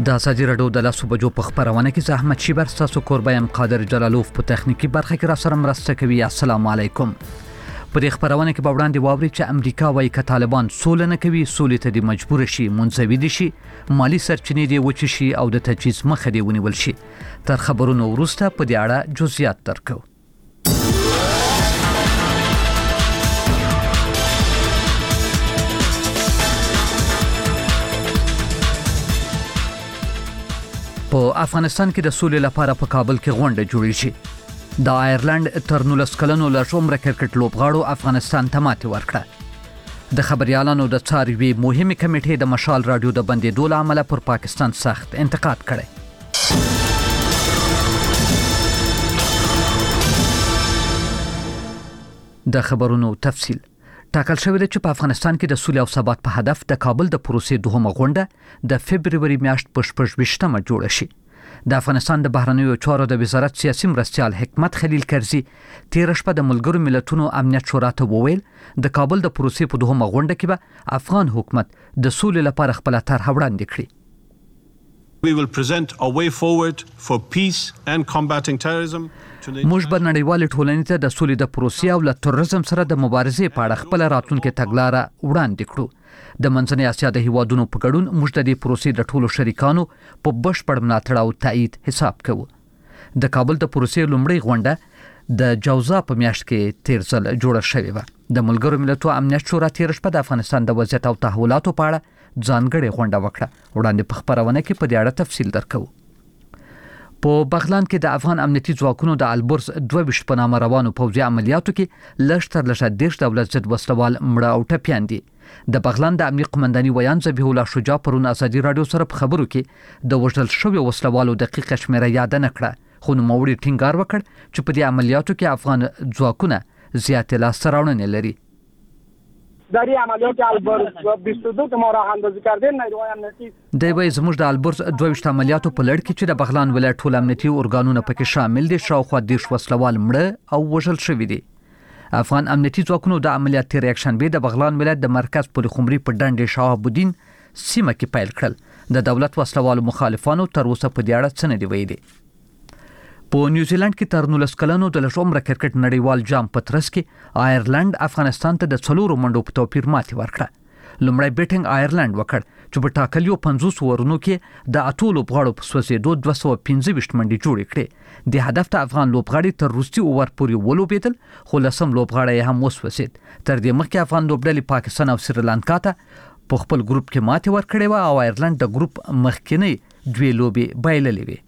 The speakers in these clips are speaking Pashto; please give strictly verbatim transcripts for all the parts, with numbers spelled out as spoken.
د ازادي راډیو د لاسو بجو په خبرونه کې زحمت شیبر تاسو کوربایم قادر جلالوف په تخنیکی برخه کې را سره مرسته کوي. السلام علیکم. په دې خبرونه کې به وړاندې واوري چې امریکا وايي ک طالبان سول نه کوي، سولې ته د مجبور شي، منځوي دي شي، مالی سرچینې دی وچ شي او د تجهیز مخه دی ونیول شي. تر خبرونو وروسته په دې اړه جزئیات درکو. په افغانستان کې د سولې لپاره په کابل کې غونډه جوړې شي. د آیرلند تر نولس کلنو له عمره کرکټ لوبغاړو افغانستان ته ماتې ورکړه. د خبريالانو د څاروي مهمه کمیټې د مشال رادیو د بندیدو له امله پر پاکستان سخت انتقاد کړی. د خبرونو تفصیل ټاکل شوی دی چې په افغانستان کې د سولې او ثبات په هدف د کابل د پروسې دوهمه غونډه د فبرवरी میاشت په شپږ ویشتمه جوړه شي. د افغانستان د بهرنیو چارو د وزارت سیاسي مرستیال حکمت خلیل کرزي تیر شپه د ملګرو ملتونو امنیت شورا ته وویل د کابل د پروسې په دوهمه غونډه کې به افغان حکومت د سولې لپاره خپل طرح وړاندې کړي. We will present a way forward for peace and combating terrorism. موږ به نړیوال ټولنې ته د سولې د پروسې او له تروریزم سره د مبارزې په اړه خپل راتلونکي تګلاره وړاندې کړو. د منځنۍ اسیا د هیوادونو په ګډون موږ د دې پروسې د ټولو شریکانو په بشپړ ملاتړ او تایید حساب کوو. د کابل د پروسې لومړۍ غونډه د جوزا په میاشت کې تیر ځل جوړه شوې و. د ملګرو ملتونو امنیت شورا تیر شپه د افغانستان د وضعیت او تحولاتو په اړه ځانګړې غونډه وکړه. وړاندې په خبرونه کې په دې اړه تفصیل درکو. په بغلان کې د افغان امنیتي ځواکونو د البرز دوه ویشت په نامه روانو پوځي عملیاتو کې لږ تر لږه دېرش دولت ضد وسلوال مړه او ټپیان دي. د بغلان د امنیت قومنداني ویان ذبیح الله شجاع پرون ازادي رادیو سره په خبرو کې د وژل شویو وسلوالو دقیقه شمیره یاد نه کړه، خو نوموړي ټینګار وکړ چې په دې عملیاتو کې افغان ځواکونه زیات لاسته راوړنې لري. در این عملیات البرز بیست و دو که ما را اندازه کردیم نیروهای امنیتی دی وای زموږ د البرز دوه ویشت عملیاتو په لړ کې چې د بغلان ولایت ټول امنیتي ارګانونه پکې شامل دي شاوخوا دېرش وسلوال مړه او وژل شوي دي. افغان امنیتي ځواکونو د عملیات تیر یکشنبه د بغلان ولایت د مرکز پل خمري په ډنډ شاه ابودین سیمه کې پیل کړل. د دولت وسلوالو مخالفانو تر اوسه په دې اړه څه نه دی ویلي. په نیوزیلند کې تر نولس کلنو د لږ عمره کرکټ نړیوال جام په ترڅ کې آیرلند افغانستان ته د څلورو منډو په توپیر ماتې ورکړه. لومړی بیټینګ آیرلند وکړ چې په ټاکلیو پنځوس ورونو کې د اتو لوبغاړو په سوځېدو دوه سوه پنځه ویشت منډې جوړې کړې. د هدف ته افغان لوبغاړي تر وروستي اوور پورې ولوبېدل، خو لسم لوبغاړی هم وسوځېد. تر دې مخکې افغان لوبډلې پاکستان او سریلانکا ته په خپل ګروپ کې ماتې ورکړې وه او آیرلند د ګروپ مخکینی دوې لوبې بایللې وې.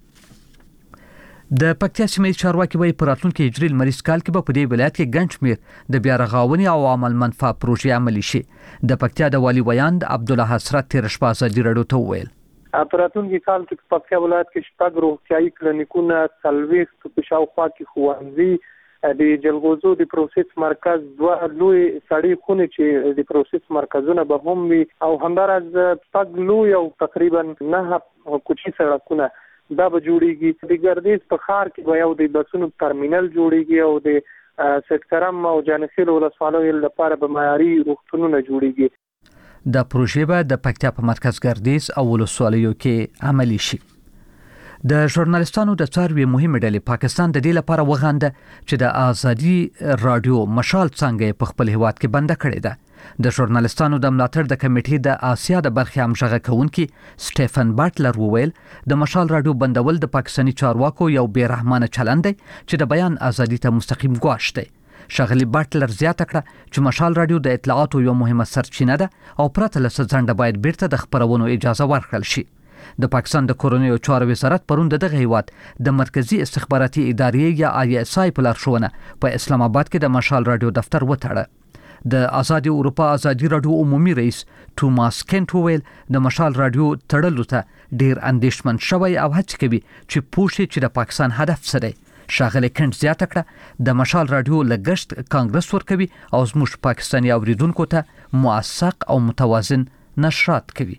د پکتیا سیمې چارواکي وايي په راتلونکي هجري لمریز کال کې به په دې ولایت کې ګڼ شمېر د بیا رغاونې او عمل منفعه پروژې عملي شي. د پکتیا د والي ویان عبدالله حسرت تیر شپه ازادي راډیو ته وویل په راتلونکي کال کې په پکتیا ولایت کې شپږ روغتیايي کلینیکونه، څلوېښت په شاوخوا کې ښوونځي، د جلغوزو د پروسس مرکز، دوه لوی سړې خونې چې د پروسس مرکزونه به هم وي او همداراز شپږ لوی او تقریبا نه کوچني سړکونه دا به جوړیږي. د ګردیز په ښار کې به یو د بسونو ترمینل جوړیږي او د سټکرم او جانخیل ولسوالیو لپاره به معیاري روغتونونه جوړیږي. د پروژې به د پکتیا په مرکز ګردیز او ولسوالیو کې عملي شي. د ژورنالیستانو د څاروي مهمه ډلې پاکستان د دې لپاره وغانده چې د ازادي رادیو مشال څنګه په خپل هیواد کې بنده کړې ده. د ژورنالیستانو د ملاتړ د کمیټې د آسیا د برخې همغږی کوونکي سټيفن باټلر وویل د مشال رادیو بندول د پاکستاني چارواکو یو بې رحمانه چلند دی چې د بیان ازادي ته مستقیم ګواښ دی. شغلی باټلر زیاته کړه چې مشال رادیو د اطلاعاتو یو مهمه سرچینه ده او پرته له ځنډه باید بیرته د خبرونو اجازه ورکړل شي. د پاکستان د کورنیو چارو وزارت پرون دغه هیواد د مرکزی استخباراتي ادارې یا آی اس آی په لارښوونه په اسلام آباد کې د مشال رادیو دفتر وتړه. د آزادي اروپا آزادي رادیو عمومي رئیس توماس کینټ وویل د مشال رادیو تړلو ته ډیر اندېښمن شوی او هڅه کوي چې پوه شي چې د پاکستان هدف څه دی. شاغلی کینټ زیاته کړه د مشال رادیو لګښت کانګرس ورکوي او زموږ پاکستاني اوریدونکو ته موثق او متوازن نشرات کوي.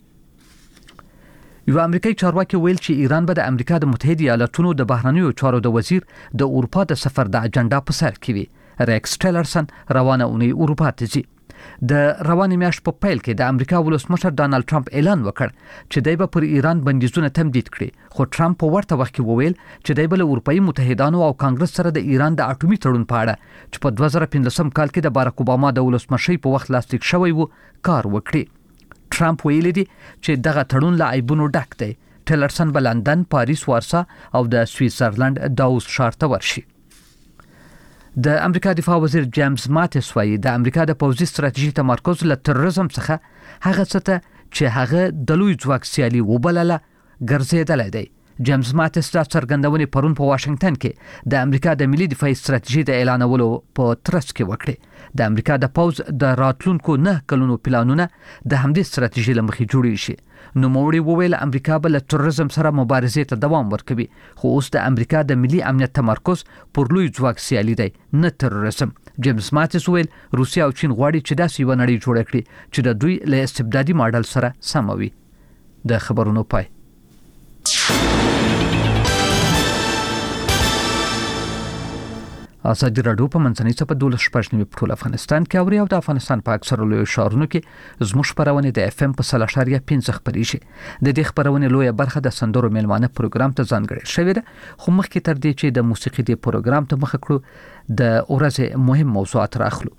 یو امریکایي چارواکي ویل چې ایران به د امریکا د متحده ایالاتونو د بهرنیو چارو د وزیر د اروپا د سفر د اجنډا په سر کې وي. ریکس ټیلرسن روانه اونۍ اروپا ته ځي. د روانې میاشت په پیل کې د امریکا ولسمشر ډانلډ ټرمپ اعلان وکړ چې دی به پر ایران بندیزونه تمدید کړي، خو ټرمپ په ورته وخت کې وویل چې دی به له اروپایي متحدانو او کانګرس سره د ایران د اټومي تړون په اړه چې په دوه زره پنځلسم کال کې د باراک اوباما د ولسمشۍ په وخت لاسلیک شوی و کار وکړي. ټرمپ ویلي دی چې دغه تړون له عیبونو ډک دی. ټیلرسن به لندن، پاریس، وارسا او د سویټزرلند داووس ښار ته ورشي. د امریکا دفاع وزیر جیمز ماتیس وایي د امریکا د پوځي ستراتیژي تمرکز له تروریزم څخه هغه څه ته چې هغه د لوی ځواک سیالي وبلله ګرځېدلی دی. جیمز ماتیس دا څرګندونې پرون په واشنگټن کې د امریکا د ملي دفاعي ستراتیژي د اعلانولو په ترڅ کې وکړي. د امریکا د پوځ د راتلونکو نه کلونو پلانونه د همدې ستراتیژي له مخې جوړې شي. نوموړي وویل امریکا به له تروریزم سره مبارزې ته دوام ورکوي، خو اوس د امریکا د ملي امنیت تمرکز پر لوی ځواک سیالي دی، نه تروریزم. جیمز ماتیس وویل روسیا او چین غواړي چې داسې یوه نړۍ جوړه کړي چې د دوی له استبدادي ماډل سره سمه وي. د خبرونو پای. ازادي راډیو په منځنۍ صفحه دولس شپږ نیمه په ټول افغانستان کې اوري او د افغانستان په اکثره لوی ښارونو کې زموږ خبرونه د اف ام په سل اشاریه پنځه خبرېږي. د دې خبرونه لویه برخه د سندرو میلمانه پروګرام ته ځانګړې شوې ده، خو مخکې تر دې چې د موسیقي د پروګرام ته مخه کړو د ورځې مهم موضوعات راخلو.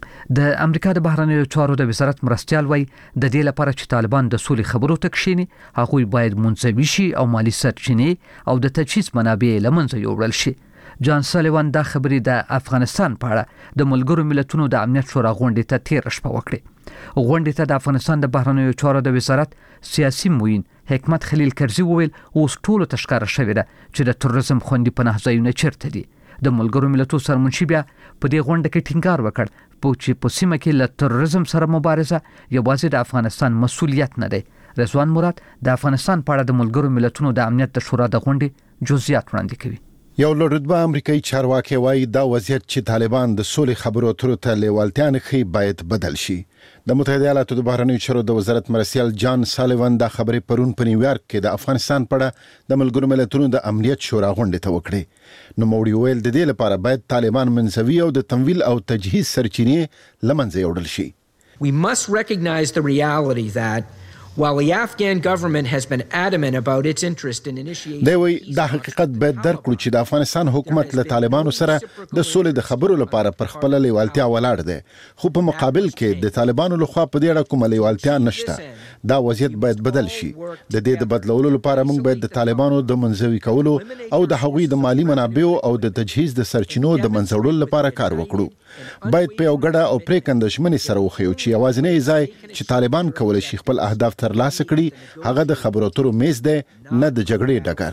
د امریکا د بهرنیو چارو د وزارت مرستیال وایي د دې لپاره چې طالبان د سولې خبرو ته کښیني هغوی باید منځوي شي او مالی سرچینې او د تجهیز منابع له منځه یوړل شي. جان سالیوان دا خبرې د افغانستان په اړه د ملګرو ملتونو د امنیت شورا غونډې ته تیر شپه وکړې. غونډې ته د افغانستان د بهرنیو چارو د وزارت سیاسي معین حکمت خلیل کرزي وویل اوس ټولو ته ښکاره شوې ده چې د تروریزم خوندي پناه ځایونه چیرته دي. د ملګرو ملتونو سرمنشي بیا په دې غونډه کې ټینګار وکړ چې په سیمه کې له تروریزم سره مبارزه یوازې د افغانستان مسؤلیت نه دی. رضوان مراد د افغانستان په اړه د ملګرو ملتونو د امنیت د شورا د غونډې جزئیات وړاندې کوي. یو لوړرتبه امریکایي چارواکي وایي دا وضعیت چې طالبان د سولې خبرو اترو ته لیوالتیا نه ښیي باید بدل شي. د متحده ایالاتو د بهرنیو چارو د وزارت مرستیال جان سالیوان دا خبرې پرون په نیویارک کې د افغانستان په اړه د ملګرو ملتونو د امنیت شورا غونډې ته وکړې. نوموړي وویل د دې لپاره باید طالبان منځوي او د تمویل او تجهیز سرچینې له منځه یوړل شي. We must recognize the reality that while the Afghan government has been adamant about its interest in initiating دا وی دا حقیقت باید درک کړو چې د افغانستان حکومت له طالبانو سره د سولې د خبرو لپاره پر خپل لیوالتیا ولاړ دی، خو په مقابل کې د طالبانو لخوا په دې اړه کومه لیوالتیا نشته. دا وضعیت باید بدل شي. د دې د بدلولو لپاره موږ باید د طالبانو د منځوي کولو او د هغوی د مالی منابعو او د تجهیز د سرچینو د منځوړلو لپاره کار وکړو. باید په یو ګډه او پریکنده ژمنې سره وخیو چې یوازینی ځای چې طالبان کولی شي خپل اهداف ترلاسه کړي هغه د خبرو اترو میز دی، نه د جګړې ډګر.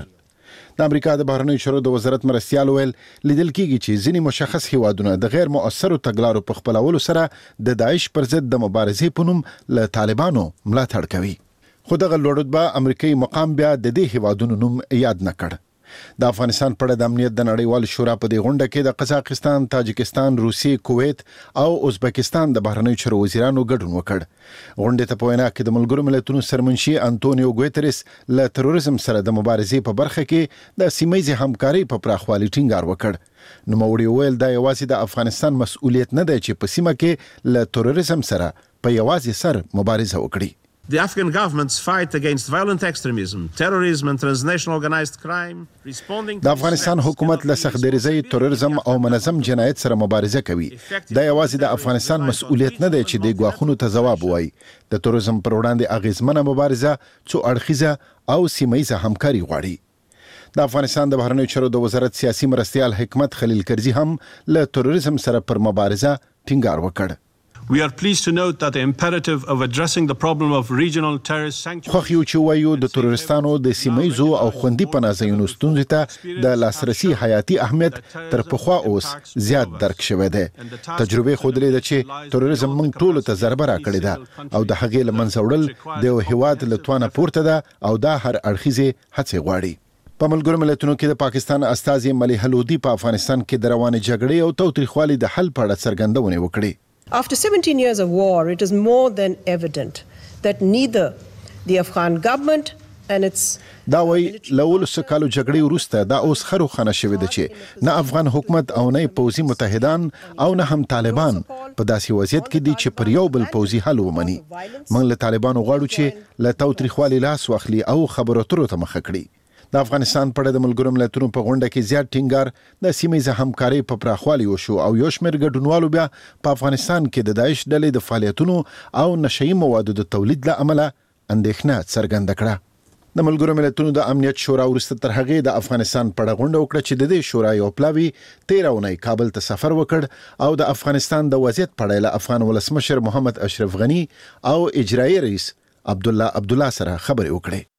د امریکا د بهرنیو چارو د وزارت مرستیال ویل لیدل کیږي چې ځینې مشخص هیوادونه د غیر مؤثرو تګلارو په خپلولو سره د داعش پر ضد د مبارزې په نوم له طالبانو ملاتړ کوي. خو دغه لوړرتبه امریکایي مقام بیا د دې هیوادونو نوم یاد نه کړ. د افغانستان په اړه د امنیت د نړیوال شورا په دې غونډه کې د قزاقستان، تاجکستان، روسیې، کویت او ازبکستان د بهرنیو چارو وزیرانو ګډون وکړ. غونډې ته په وینا کې د ملګرو ملتونو سرمنشي انټونیو ګوتریس له تروریزم سره د مبارزې په برخه کې د سیمه‌ییزې همکارۍ په پراخوالي ټینګار وکړ. نوموړي وویل دا یوازې د افغانستان مسؤلیت نه دی چې په سیمه کې له تروریزم سره په یوازې سر مبارزه وکړي. The Afghan government's fight against violent extremism, terrorism and transnational organized crime, responding د افغانستان حکومت له سختدریزۍ، تروریزم او منظم جنایت سره مبارزه کوي. دا یوازې د افغانستان مسؤلیت نه دی چې د ګواښونو ته ځواب ووایي. د تروریزم پر وړاندې اغیزمنه مبارزه څو اړخیزه او سیمه‌ییزه همکاري غواړي. د افغانستان د بهرنیو چارو د وزارت سیاسي مرستیال حکمت خلیل کرزي هم له تروریزم سره پر مبارزه ټینګار وکړ. We are pleased to note that the imperative of addressing the problem of regional terrorist sanctuaries. خو یو چې وایو د تروریستانو د سیمه‌ییزو او خوندي پناهځایونو ستونزې ته د لاسرسي حیاتي اهمیت تر پخوا اوس زیات درک شوی دی. تجربه ښودلې ده چې تروریزم موږ ټولو ته ضربه راکړې ده او د هغې له منځه وړل د یو هیواد له توانه پورته ده او دا هر اړخیزې هڅې غواړي. په ملګرو ملتونو کې د پاکستان استازي ملیحه لودي په افغانستان کې د روانې جګړې او تاوتریخوالي د حل په اړه څرګندونې وکړې. After seventeen years of war, it is more than evident that neither the Afghan government دا وی لول سکالو جګړې وروسته دا اوس خرو خانه شوې ده چې نه افغان حکومت او نه پوځي متحدان او نه هم طالبان په داسې وضعیت کې دي چې پر یو بل پوځي حل ومني. موږ له طالبانو غواړو چې له تاوتریخوالي لاس واخلي او خبرو اترو ته مخه کړي. د افغانستان په اړه د ملګرو ملتونو په غونډه کې زیات ټینګار د سیمې همکاري په پراخوالي وشو او یو شمېر ګډونوالو بیا په افغانستان کې د داعش ډلې د فعالیتونو او نشئی موادو د تولید له امله اندېښنه څرګنده کړه. د ملګرو ملتونو د امنیت شورا وروسته تر هغې د افغانستان په اړه غونډه وکړه چې د دې شورا یو پلاوی تېره اونۍ کابل ته سفر وکړ او د افغانستان د وضعیت په اړه له افغان ولسمشر محمد اشرف غنی او اجرایي رئیس عبدالله عبدالله سره خبرې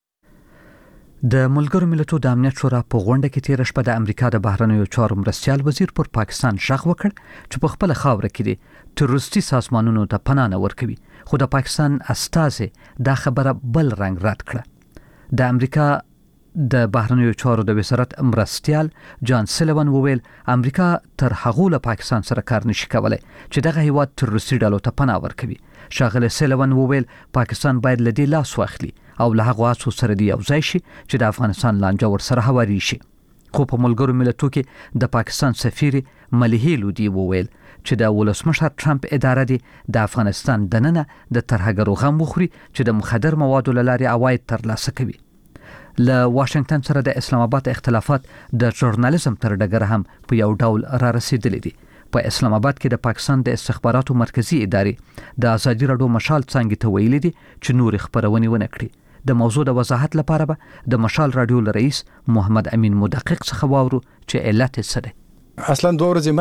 وکړې. د ملګرو ملتونو د امنیت شورا په غونډه کې تېره شپه د امریکا د بهرنیو چارو مرستیال وزیر پر پاکستان ژغ وکړ چې په خپل خاوره کې د تروریستي سازمانونو ته پناه نه ورکوي، خو د پاکستان استازي دا خبره بل رنګ رد کړه. د امریکا د بهرنیو چارو د وزارت مرستیال جان سلیوان وویل امریکا تر هغه له پاکستان سره کار نشي کولای چې دغه هیواد تروریستي ډلو ته پناه ورکوي. ښاغلی سلیوان وویل پاکستان باید له دې لاس واخلي او له هغو هڅو سره د یو ځای شي چې د افغانستان لانجه ورسره هواري شي. خو په ملګرو ملتونو کې د پاکستان سفیر ملیحې لودي وویل چې د ولسمشر ټرمپ اداره دی د افغانستان دننه د ترهګرو غم وخوري چې د مخدر موادو له لارې عواید ترلاسه کوي. له واشنگټن سره د اسلام آباد اختلافات د ژورنالیزم تر ډګره هم په یو ډول را رسیدلي دي. په اسلام آباد کې د پاکستان د استخباراتو مرکزی ادارې د ازادي راډیو مشال څانګې ته ویلي دي چې نور خبرونه ونه کړي. د موضوع د وضاحت لپاره به د مشال راډیو رئیس محمد امین مدقق څخه واورو چې علت څه ده. اصلا دوه ورځې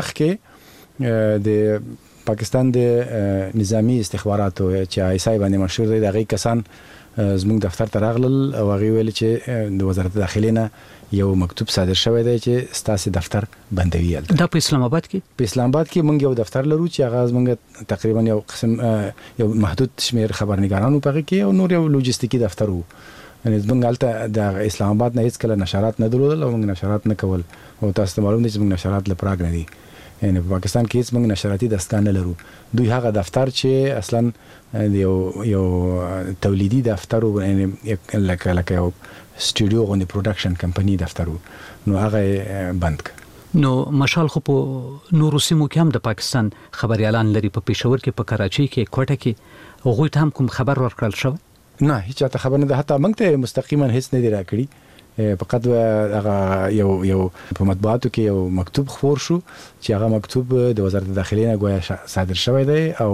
مخکې د پاکستان د نظامی استخباراتو چې آی اس آی باندې مشهور دی دغه کسان زموږ دفتر ته راغلل او هغه ویل چې د وزارت داخلي نه یو مکتوب صادر شوی دی چې ستاسو دفتر بندوي. دا په اسلام آباد کې په اسلام آباد کې موږ یو دفتر لرو چې هغه زموږ تقریبا یو قسم یو محدود شمیر خبرنګارانو پغې کې او نور یو لوجستیکي دفتر وو. یعنی زموږ هلته د اسلام آباد نه هیڅ کله نشرات نه درلودل او موږ نشرات نه کول او تاسو ته معلوم دي چې موږ نشرات لپاره نه دي. یعنی په پاکستان کې هیڅ موږ نشراتي دستګاه نه لرو. دوی هغه دفتر چې اصلا یو یو تولیدي دفتر و، یعنی لکه لکه یو سټوډیو غونډه پروډکشن کمپنی دفتر و، نو هغه بند ک. نو مشال خو په نورو سیمو کې هم د پاکستان خبريالان لري، په پېښور کې، په کراچۍ کې، کوټه کې، هغوی ته هم کوم خبر ورکړل شو؟ نه، هیڅ ته خبر نه ده. حتی موږ ته مستقیما هیڅ نه دی راکړي. فقط هغه یو یو په مطبوعاتو کې یو مکتوب خور شو چې هغه مکتوب د وزارت داخلي نه ګویا صادر شوی دی او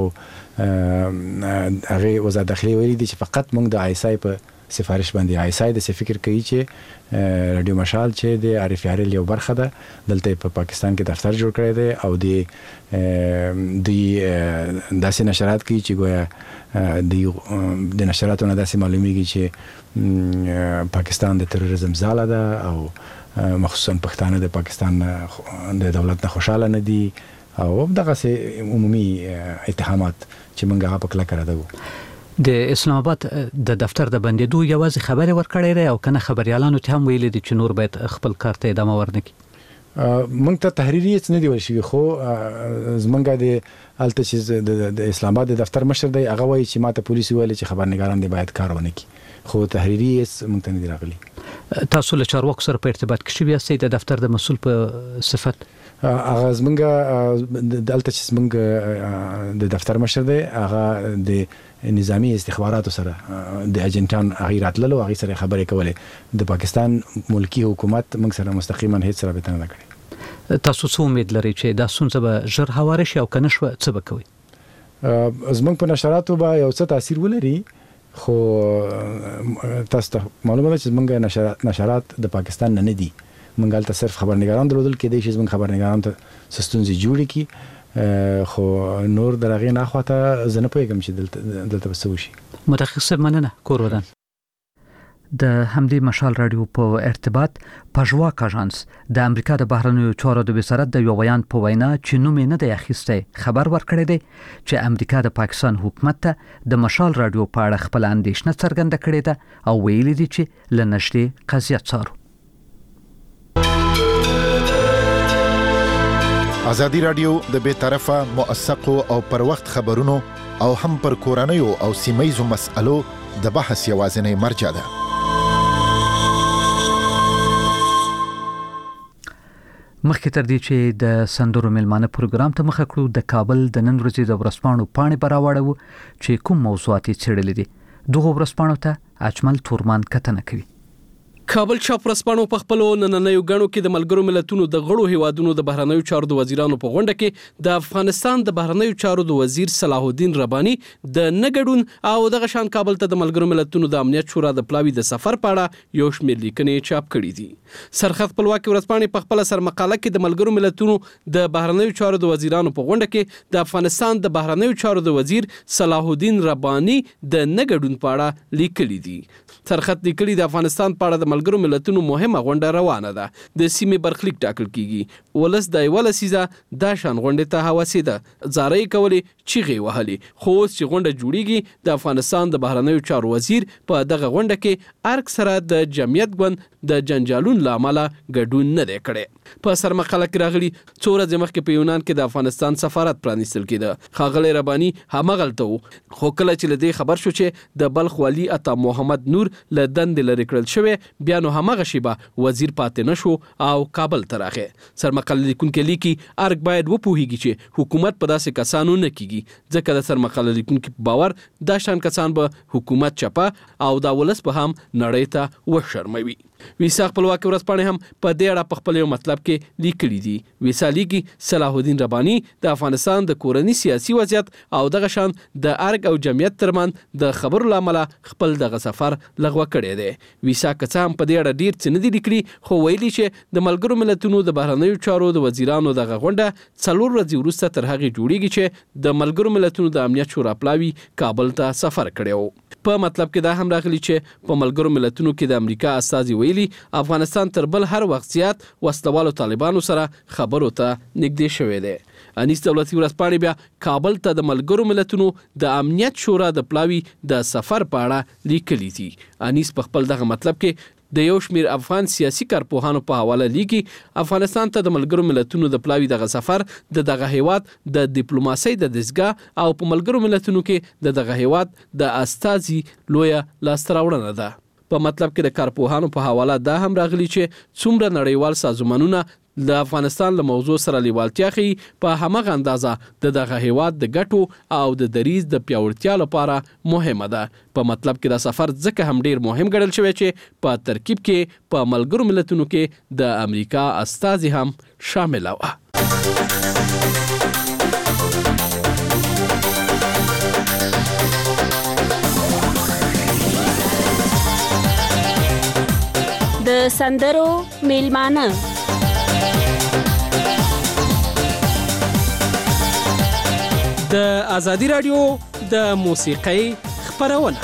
هغه وزارت داخلي ویلي دي چې فقط موږ د آی اس آی په سفارش باندې آی اس آی د فکر کوي چې رادیو مشال چې د عارف یارل یو برخه ده دلته په پاکستان کې دفتر جوړ کړی دی او د د داسې نشرات کوي چې گویا د د نشراتو نه داسې معلومیږي چې پاکستان د تروریزم ځاله ده او مخصوصا پښتانه د پاکستان د دولت نه خوشاله نه دي او دغه سه عمومي اتهامات چې موږ هغه په کله کړو. د اسلام آباد د دفتر د بندیدو یوازې خبره ورکړې ده او کنه خبريالانو ته هم ویل دي چې نور باید خپل کار ته ادامه ورنکړي؟ موږ ته تحریری څه نه دی ویل شوی، خو زمونږ د الته چې د اسلام آباد د دفتر مشر دی هغه وایي چې ماته پولیس ویل چې خبرنګاران دی باید کار ونه کړي، خو تحریری موږ ته نه دی راغلی. تاسو له چارواکو سره په ارتباط کې شوی یاست د دفتر د مسول په صفت؟ هغه زمونږ د الته چې زمونږ د دفتر مشر دی هغه د نظامی استخباراتو سره د اجنټان غیرات للو هغه سره خبرې کولې. د پاکستان ملکی حکومت موږ سره مستقیما هیڅ رابطه نه کړې. تاسو څه امید لرئ چې دا ستونزه به ژر هواره شي او که نه شوه څه به کوئ؟ زموږ په نشراتو به یو څه تاثیر ولري، خو تاسو ته معلومه ده چې زموږ نشرات نشرات د پاکستان نه نه دي. موږ هلته صرف خبرنګاران درلودل، کېدای شي زموږ خبرنګاران ته څه ستونزې جوړې کړي، خو نور د هغې نه اخوا ته زه نه پوهېږم چې دلته دلته به څه وشي. متخصص صاحب مننه. کور ودان. د همدې مشال راډیو په ارتباط پژواک اژانس د امریکا د بهرنیو چارو د وزارت د یو بیان په وینا چې نوم یې نه دی اخیستی خبر ورکړی دی چې امریکا د پاکستان حکومت ته د مشال راډیو په اړه خپل اندېښنه څرګنده کړې ده او ویلي دي چې له نږدې قضیه څارو. ازادي راډیو د بې طرفه موثقو او پر وخت خبرونو او هم پر کورنیو او سیمه‌یزو مسألو د بحث یوازینی مرجع ده. مخکې تر دې چې د سندرو ملمانه پروګرام ته مخه کړو د کابل د نن ورځې د ورځپاڼو پاڼې براوړو چې کوم موضوعات یې څېړلې دي دغه ورځپاڼو ته اجمل تورمان کتنه کوي. کابل چاپ ورځپاڼو په خپلو نننیو غړو کې د ملګرو ملتونو د غړو هیوادونو د بهرنیو چارو د وزیرانو په غونډه کې د افغانستان د بهرنیو چارو د وزیر صلاح الدین رباني د نګډون او دغه شان کابل ته د ملګرو ملتونو د امنیت شورا د پلاوي د سفر په اړه یو شمېر لیکنې چاپ کړي دي. سرخط خپلواکي ورځپاڼې په خپل سرمقاله کې د ملګرو ملتونو د بهرنیو چارو د وزیرانو په غونډه کې د افغانستان د بهرنیو چارو د وزیر صلاح الدین رباني د نګډون په اړه لیکلي دي. سرخط لیکلي د افغانستان په اړه د ملګرو ملتونو مهمه غونډه روانه ده. د سیمې برخلیک ټاکل کیږي. ولس د یو لسیزه د شان غونډه ته حواسې ده زارۍ کولې چیغې وهلې خو چې غونډه جوړیږي د افغانستان د بهرنیو چارو وزیر په دغه غونډه کې ارګ سره د جمعیت ګوند د جنجالون لامل ګډون نه دی کړی. په سرمقاله کې راغلي څو ورځې مخکې په یونان کې د افغانستان سفارت پرانیستل کېده. ښاغلی رباني همغلته و خو کله چې له دې خبر شو چې د بلخ والي عطا محمد نور له دندې لرې کړل شوی بیا نو همغه شیبه وزیر پاتې نشو او کابل ته راغی. سرمقاله لیکونکي لیکي ارګ باید وپوهیږي چې حکومت په داسې کسانو نه کیږي ځکه د سرمقاله لیکونکي په باور دا شان کسان به حکومت چپه او دا ولس به هم نړۍ ته وشرموي. ویسا خپلواکي ورځپاڼې هم په دې اړه په خپل یو مطلب کې لیکلي دي. ویسا لیکي صلاح الدین رباني د افغانستان د کورني سیاسي وضعیت او دغه شان د ارګ او جمعیت ترمنځ د خبرو لامل خپل دغه سفر لغوه کړی دی. ویسا که هم په دې اړه ډیر څه نه دي لیکلي خو ویلي چې د ملګرو ملتونو د بهرنیو چارو د وزیرانو دغه غونډه څلور ورځې وروسته تر هغې جوړیږي چې د ملګرو ملتونو د امنیت شورا پلاوي کابل ته سفر کړی و. په مطلب کې دا هم راغلی چې په ملګرو ملتونو کې د امریکا استازي ویلي افغانستان تر بل هر وخت زیات وسلوالو طالبانو سره خبرو ته نږدې شوی دی. انیس دولتي ورځپاڼې بیا کابل ته د ملګرو ملتونو د امنیت شورا د پلاوي د سفر په اړه لیکلي دي. انیس په خپل دغه مطلب کې د یو شمیر افغان سیاسي کارپوهانو په حواله لیکي افغانستان ته د ملګرو ملتونو د پلاوي دغه سفر د دغه هیواد د ډیپلوماسۍ د دستګاه او په ملګرو ملتونو کې د دغه هیواد د استازي لویه لاسته راوړنه ده. په مطلب کې د کارپوهانو په حواله دا هم راغلی چې څومره نړیوال سازمانونه د افغانستان له موضوع سره لیوالتیا ښیي په همغه اندازه د دغه هیواد د ګټو او د دریځ د پیاوړتیا لپاره مهمه ده. په مطلب کې دا سفر ځکه هم ډیر مهم ګڼل شوی چې په ترکیب کې په ملګرو ملتونو کې د امریکا استازي هم شامل و. د سندرو میلمانه د ازادي رادیو د موسیقۍ خپرونه.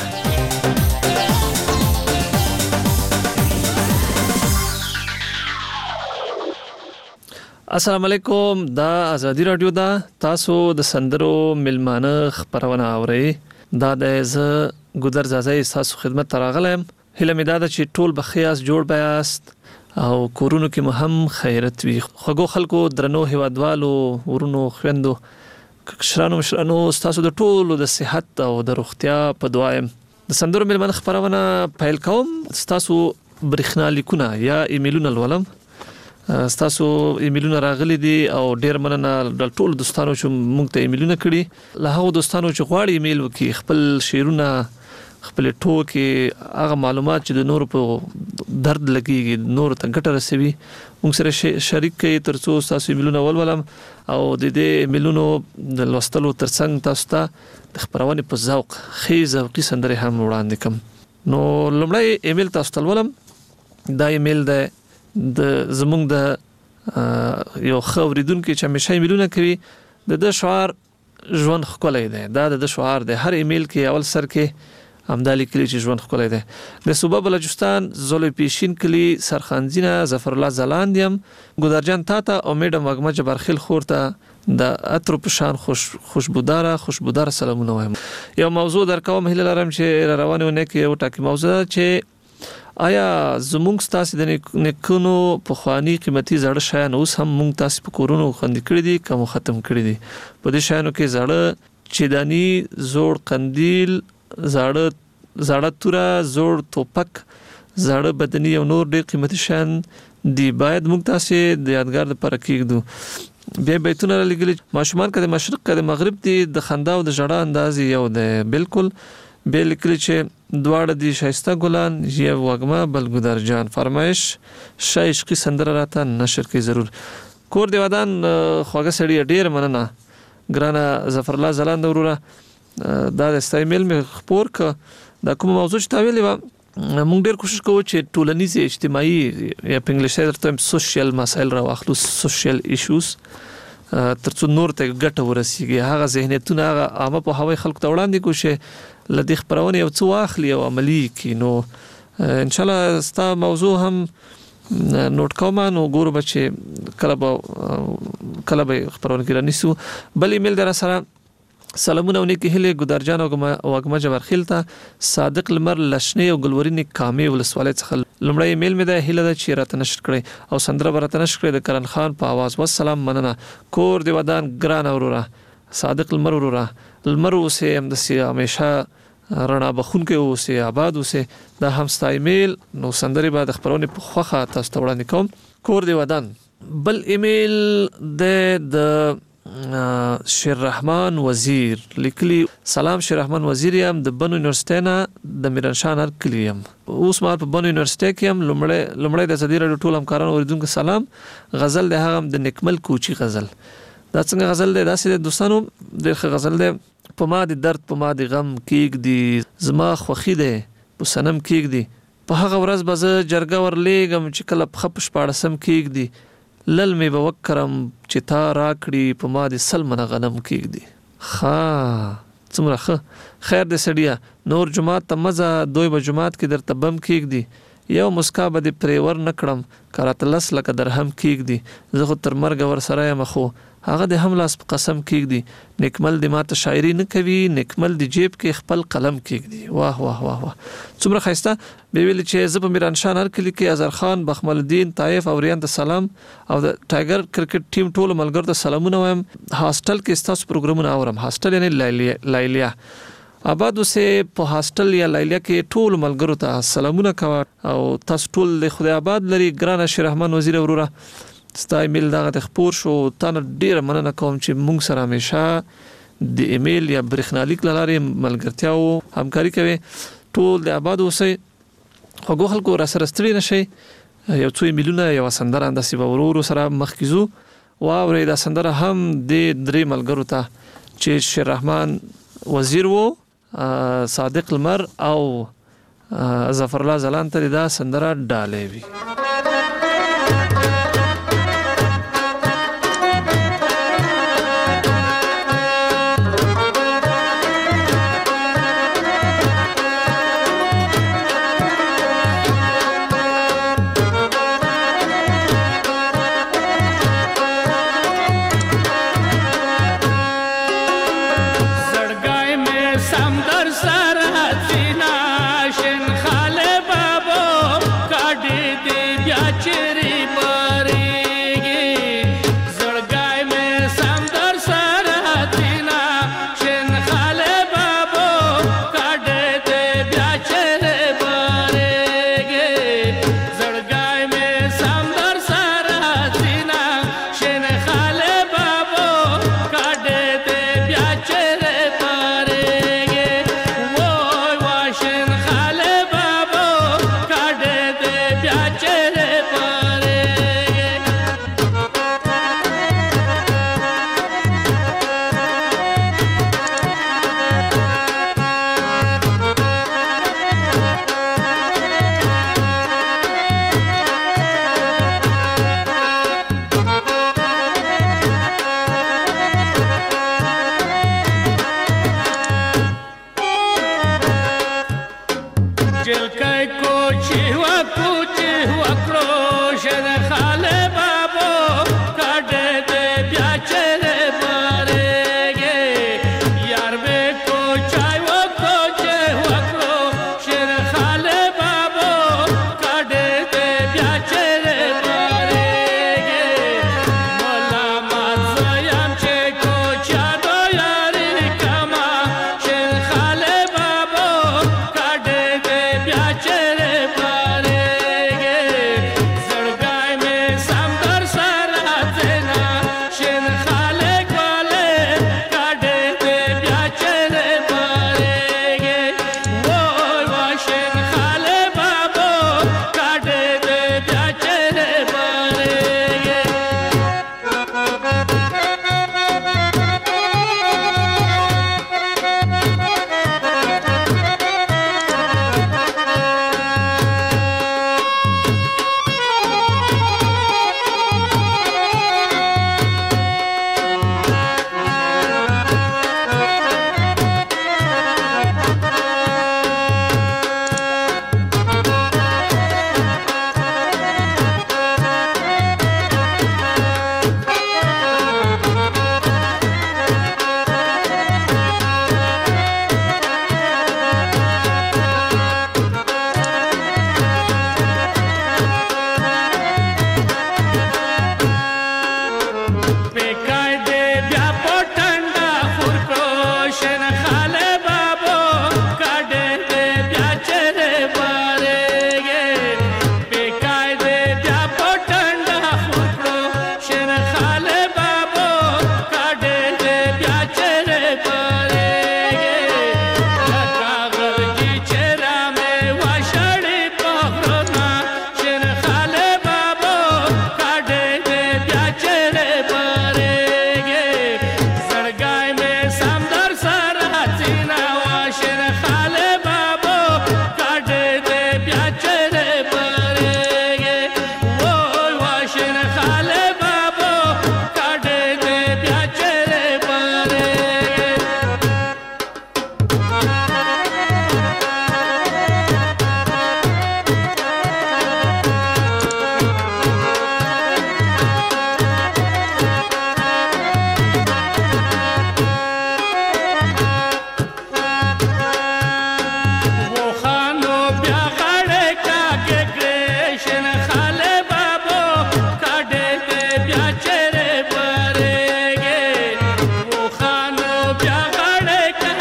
السلام علیکم. دا ازادي رادیو دا تاسو د سندرو میلمانه خپرونه اورئ. دا د ز ګودر زازای تاسو خدمت تراغلم. هله مې دا چې ټول بخیاس جوړ بیاست او کورونو کې مهم خیرت وي. خوګو خلکو درنو هیوادوالو ورونو خويندو کشرانو مشرانو تاسو د ټولو د صحت او د روغتیا په دعا يم. د سندرو ملمن خبرونه پیل کوم. تاسو برېښنا لیکونه یا ایمیلونه لولم. تاسو ایمیلونه راغلي دي او ډیر مننه د ټولو دوستانو چې موږ ته ایمیلونه کړي. له هغو دوستانو چې غواړي ایمیل وکړي خپل شعرونه خپل ټوکې هغه معلومات چې د نور په درد لګيږي نور ته ګټه رسوي موږ سره شریک کړئ ترڅو تاسو ایمیلونه ولولم او د دې ایمیلونو د لوستلو ترڅنګ تاسو ته د خبرونه په ذوق خې ذوقي سندره هم وړاندې کوم. نو لومړی ایمیل تاسو ته ولولم. دا ایمیل د د زموږ د یو خوریدونکو چې همیشه ایمیلونه کوي د د شعار ژوند خولای دی. دا د شعار د هر ایمیل کې اول سر کې همدالي کلی چې ژوند خولای دی. د صوبه بلوچستان زولې پیشین کلی سرخانزینه ظفر الله زلاندیم ګودرجان تاته امیدم وګمه جبرخیل خورته د اترو پشان خوش خوشبوداره خوشبوداره سلامونه وایم. یو موضوع در کوم هله لرم چې روانه ونه کې یو ټاکی موضوع چې آیا زمونږ تاسو د نیکونو په خواني قیمتي زړه شایان اوس هم مونږ تاسو په کورونو خوندې کړی دي کوم ختم کړی دي. په دې شایانو کې زړه چدانی زوړ قندیل زړه زړه توره زوړ توپک زړه بدني او نور ډېر قیمتي شیان دی باید موږ تاسې د یادګار لپاره کېږدو. بیا بیتونه لګلي ماشومان که د مشرق که د مغرب دي د خندا او د ژړا انداز یو دی بالکل. بیا لیکلي چې دواړه دي شایسته ګلان یو وږمه بل ګودر جان فرمایش ښه عشقي سندره راته نشر کړئ ضرور. کور دی ودان خواږه سړي ډېر مننه ګرانه ظفر الله ځلانده وروره دا د ستا ایمیل مې خپور که دا کومه موضوع چې تا ویلې وه موږ ډېر کوشش کوو چې ټولنیز اجتماعي یا په انګلیسي درته وایم سوشل مسایل راواخلو سوشل ایشوز تر څو نور ته ګټه ورسیږي. هغه ذهنیتونه هغه عامه پوهاوی خلکو ته وړاندې کړو چې له دې خپرونې یو څه واخلي او عملي کړي. نو انشاءالله ستا موضوع هم نوٹ کوم نو ګورو به چې کله به کله به خپرونه کې رانیسو. بل ایمیل در سره سلامونه او نیکې هیلې ګودرجان او وږمه جبرخیل ته صادق لمر لشنې او ګلورینې کامې ولسوالۍ څخه لومړی ایمیل مې ده هیله ده چې راته نشر کړئ او سندره به راته نشر کړئ د کرن خان په اواز. والسلام مننه. کور دی ودان ګرانه وروره صادق لمر وروره لمر اوسې همداسې همیشه رڼا بخونکی اوسې آباد اوسې. دا هم ستا ایمیل نو سندرې به د خپرونې په خوښه تاسو ته وړاندې کوم. کور دی ودان. بل ایمیل د د شیر رحمان وزیر لیکلی سلام شیر رحمان وزیر یم د بنو یونیورسيټي نه د میرانشاه هر کلی یم اوس مهال په بنو یونیورسيټي کې یم. لومړی لومړی د ازادي راډیو ټول همکارانو اوریدونکو سلام. غزل د هغه د نکمل کوچی غزل دا څنګه غزل دی داسې د دوستانو ډېر ښه غزل دی. په ما د درد په ما د غم کېږدي زما خوښي دی په صنم کېږدي په هغه ورځ به زه جرګه ورلیږم چې کله پښه په شپاړسم کېږدي لل مې به وکرم چې تا راکړي په ما د سل منه غنم کېږدي. ښه څومره ښه خیر دې سړیه نور جماعت ته مزه دوی به جماعت کې درته بم کېږدي یو مسکا به دې پرې ور نه کړم که راته لس لکه درهم کېږدي زه خو تر مرګه ورسره یم خو هغه د هم لاس په قسم کېږدي. نیکمل د ماته شاعري نه کوي نیکمل د جیب کې خپل قلم کېږدي. واه واه واه واه څومره ښایسته. بیا ویلي چې زه په میرانشاه هر کلي کې اظهر خان بخمل الدین طایف او ریان ته سلام او د ټایګر کرکټ ټیم ټولو ملګرو ته سلامونه وایم. هاسټل کې ستاسو پروګرامونه اورم. هاسټل یعنې لایلیا آباد اوسې په هاسټل یا لایلیا کې ټول ملګرو ته سلامونه کوه او تاسو ټول د خدای آباد لري. ګرانه شیر رحمان وزیر وروره ستا ایمیل دغه ته خپور شو. تا نه ډېره مننه کوم چې موږ سره همیشه د ایمیل یا برېښنالیک له لارې ملګرتیا او همکاري کوي. ټول د آباد اوسئ خوږو خلکو را سره ستړي نشئ. یو څو ایمیلونه یوه سندره همداسې به ورو ورو سره مخکې ځو. واورئ دا سندره هم د درې ملګرو ته چې شیر رحمان وزیر و صادق لمر او ظفر الله ځلان ته دا سندره ډالۍ وي. Pare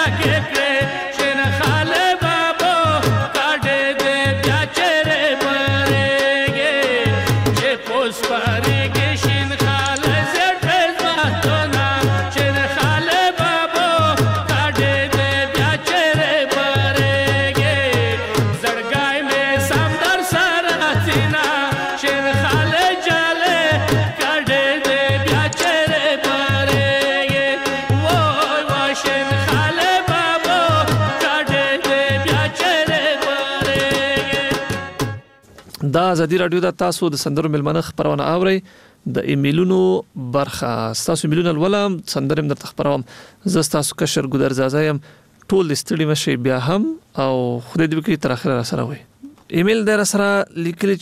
دا ازادي رادیو د تاسو د سندرو ملمنه خبرونه اوري د ایمیلونو برخه تاسو ایمیلونه ولوم سندرم د خبروم زه تاسو کشر ګودر زازایم ټول استړي مشي بیا هم او خدای دې وکړي تر اخره سره وي. ایمیل در سره لیکلی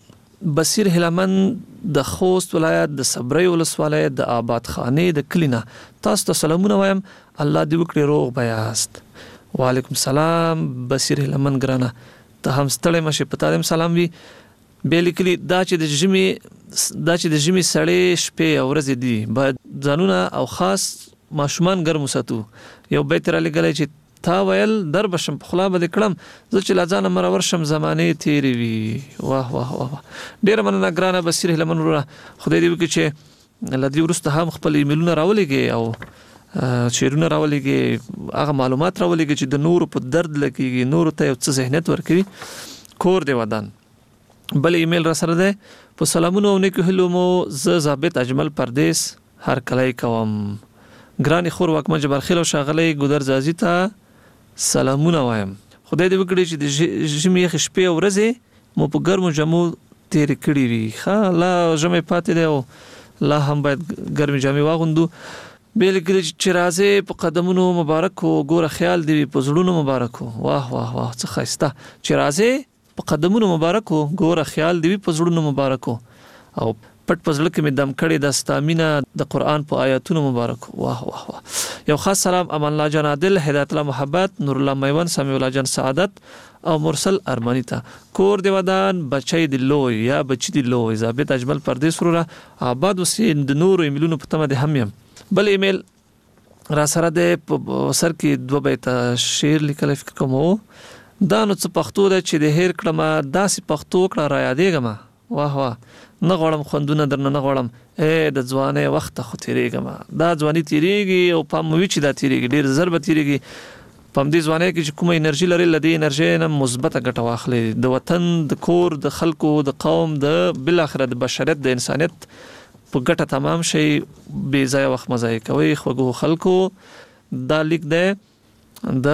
چې بصیر هلمن د خوست ولایت د صبري ولسوالۍ د آباد خانه د کلینا تاسو ته سلامونه وایم الله دې وکړي روغ بیاست. وعلیکم السلام بصیر هلمن ګرانه ته هم ستړی مشه پتا دم سلام وی به لیکلی دا چې د جمی دا چې د جمی سړې شپې او ورځې دي باید ځانونه او خاص ماشومان ګرم وساتو. یو بیت را لګلای چې تا ویل در بشم په خلا بده کړم زه چې لازانه مرور شم زمانه تیری وی. واه واه واه ډیر مننه ګرانه بصیر هلمن وروره خدای دې وکړي چې لدی ورسته هم خپل ایمیلونه راولېږي او شیرونه راولېږي هغه معلومات راولېږي چې د نور په درد لګي نور ته یو څه ذهنیت ورکوي. کور دی ودان بل ایمیل را سره ده په سلامونو نیکو هلو مو ز ضابط اجمل پردیس هر کله کوم ګرانی خور وکمه جبر خیل او شاغلی ګودر زازی ته سلامونه وایم. خدای دې وکړي چې د ژمي خشپې او ورځې مو په ګرمو جامو تیر کړی وي. ها لا ژمي پاتې دی او لا هم باید ګرمي جامې واغوندو. بیل کلی چې راځي په قدمونو مبارک او ګوره خیال دی په زړونو مبارک. واه واه واه څه خسته چې راځي په قدمونو مبارک او ګوره خیال دی په زړونو مبارک او پټ پزړه کې مې دم کړي د ستامینه د قران په آیاتونو مبارک. واه واه واه یو خاص سلام امان الله جان عادل هدایت الله محبت نور الله میوان سامي الله جان سعادت او مرسل ارمانی ته کور دی ودان بچی دی لوی یا بچی دی لوی ضابط اجمل پردیس وروره آباد وسین د نور ایمیلونو په تمه د هم یم. بل ایمیل را سره د سر کې دوه بیت شعر لیکل فکر کوم دا نو څه پښتو ده چې د هیر کړه داسې پښتو کړه را یادېږم. واه واه نه غواړم خوندونه درنه نه غواړم اے د ځوانې وخت خو تیریږم دا ځواني تیریږي او پام وی چې دا تیریږي ډیر ضرب تیریږي پم دې ځوانې کې چې کومه انرژي لري لدی انرژي نه مثبته ګټه واخلي د وطن د کور د خلکو د قوم د بل اخر د بشریت د انسانیت په ګټه تمام شي بې ځای وخت مزای کوي خوګو خلکو. دا لیک ده د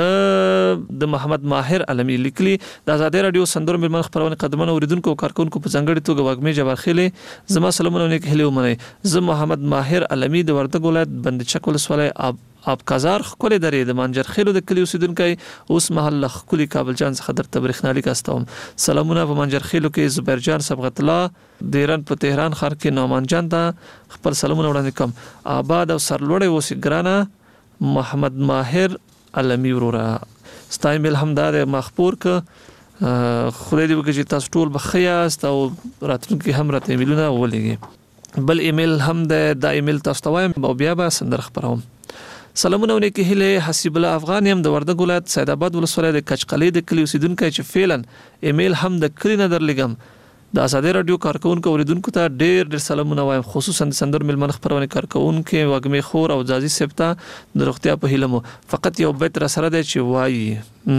د محمد ماهر علمی لیکلی د آزادی رادیو سندرو ملمن خبرونه قدمونه اوریدونکو او کارکونکو په ځنګړي توګه واګمې جبر خېلې زما سلامونه نیک هلي ومني. زه محمد ماهر علمی د وردګ ولایت بندچک ولسوالۍ اب اب کازار خولې درې د منجر خېلو د کلی اوسیدونکو اوس محل خولي کابل جان څخه در تبریخنالي کاستوم. سلامونه په منجر خېلو کې زبیر جان صبغت الله د ایران په تهران ښار کې نومان جان ته خپل سلامونه وړاندې کوم. آباد او سرلوړې اوسې ګرانه محمد ماهر علمی وروره ستا ایمیل هم دا مخبور ک خدای دې وکړي چې تاسو ټول بخیاست او راتلونکي هم راته ایمیلونه ولېږي. بل ایمیل هم د ایمیل تاسو ته وایم او بیا به سندر خبروم. سلامونه ونیکي هله حسیب الله افغان يم د وردګ ولایت سید آباد ولسوالۍ د کچقلې د کلی اوسیدونکو چې فعلا ایمیل هم د کلی نه درلګم. د آزادی رادیو کارکونکو اوریدونکو ته ډېر ډېر سلامونه وایم خصوصا د سندر ملمن خبرونه کارکونکو وګمې خور او ځازي سپتا د روغتیا په هیله مو فقط یو بیت را سره دی چې وایي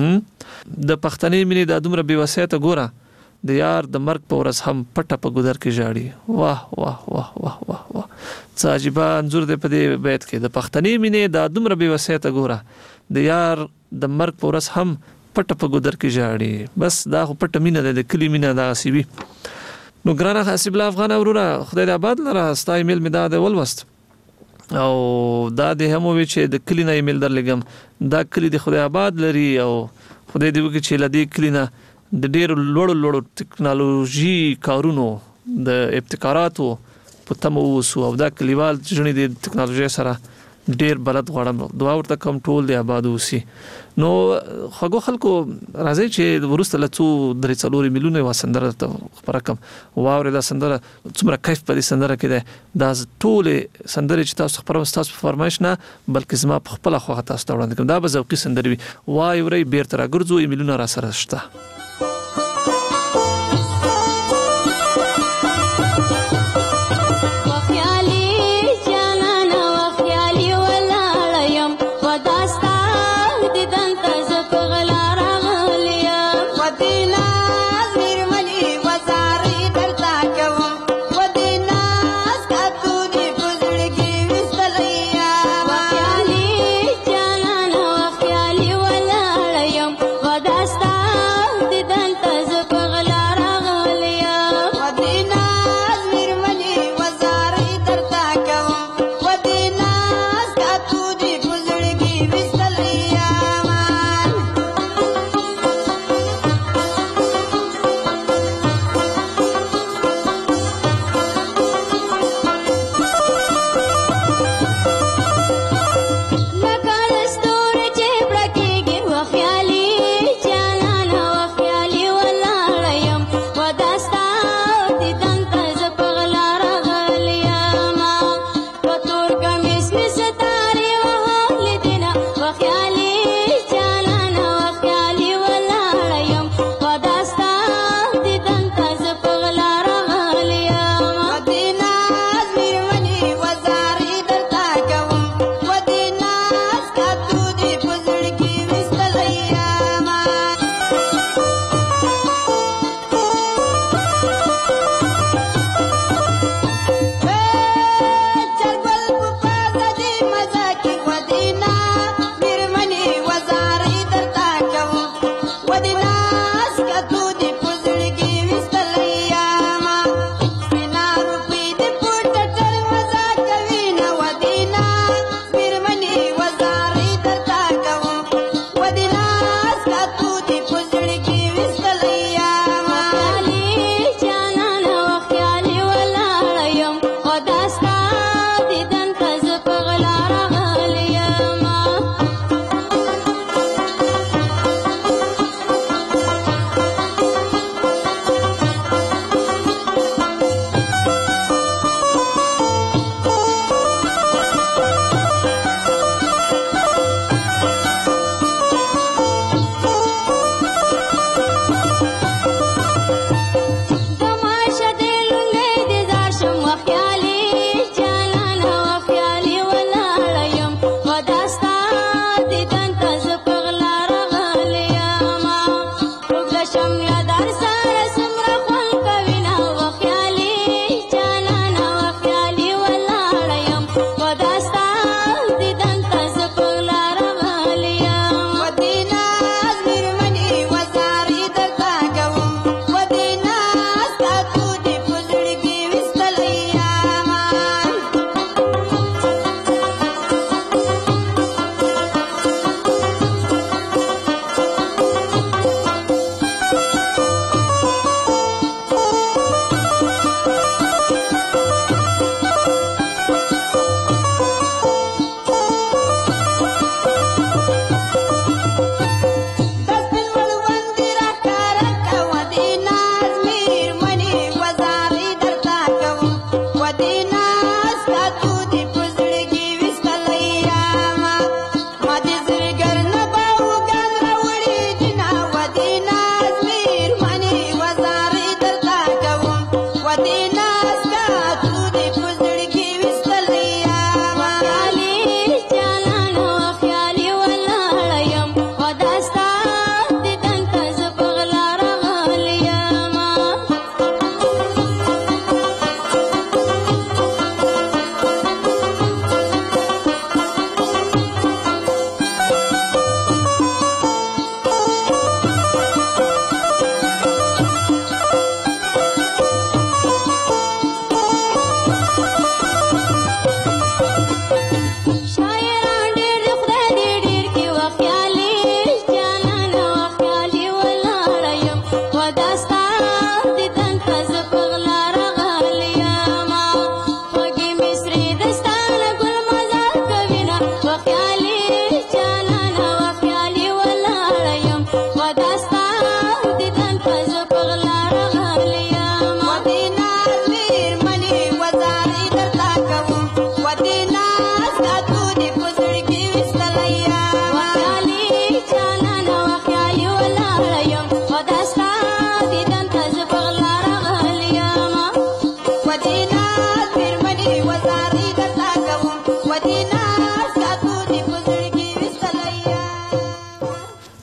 د پښتنې مینې د دومره بې وسیته ګوره د یار د مرګ په ورځ هم پټه په ګودر کې ژاړي. واه واه واه واه واه واه څه عجیبه انځور دی په دې بیت کې د پښتنې مینې د دومره بې وسیته ګوره د یار د مرګ په ورځ هم پټه په ګودر کې ژاړي. بس دا خو پټه مینه ده د کلی مینه دا سی وی. نو ګرانه حسیب الله افغان وروره خدای دې آباد لره ستا ایمیل می دا د ولوست او دا د هم وی چې د کلی نه ایمیل درلګم دا کلی د خدای آباد لري او خدای دې وکړي چې لدی کلی نه د ډېر لوړ لوړ ټکنالوژي کارونو د ابتکاراتو په تمو وسو او دا کلیوال ژوند د ټکنالوژي سره ډیر بلد غواړم دعا ورته کوم ټول دی آباد اوسي نو خغو خلکو راځي چې ورسته لڅو درې څلور میلیونه وسندره ته خبره کوم واوري دا سندره څومره کیف په دې سندره کې ده دا ټول سندره چې تاسو خبره تاسو فرمایش نه بلکې زما په خپل خو تاسو ته وړاندې کوم دا به ذوقي سندره وي وای وري بیرته راګرځو میلیونه را سره شته Wadasta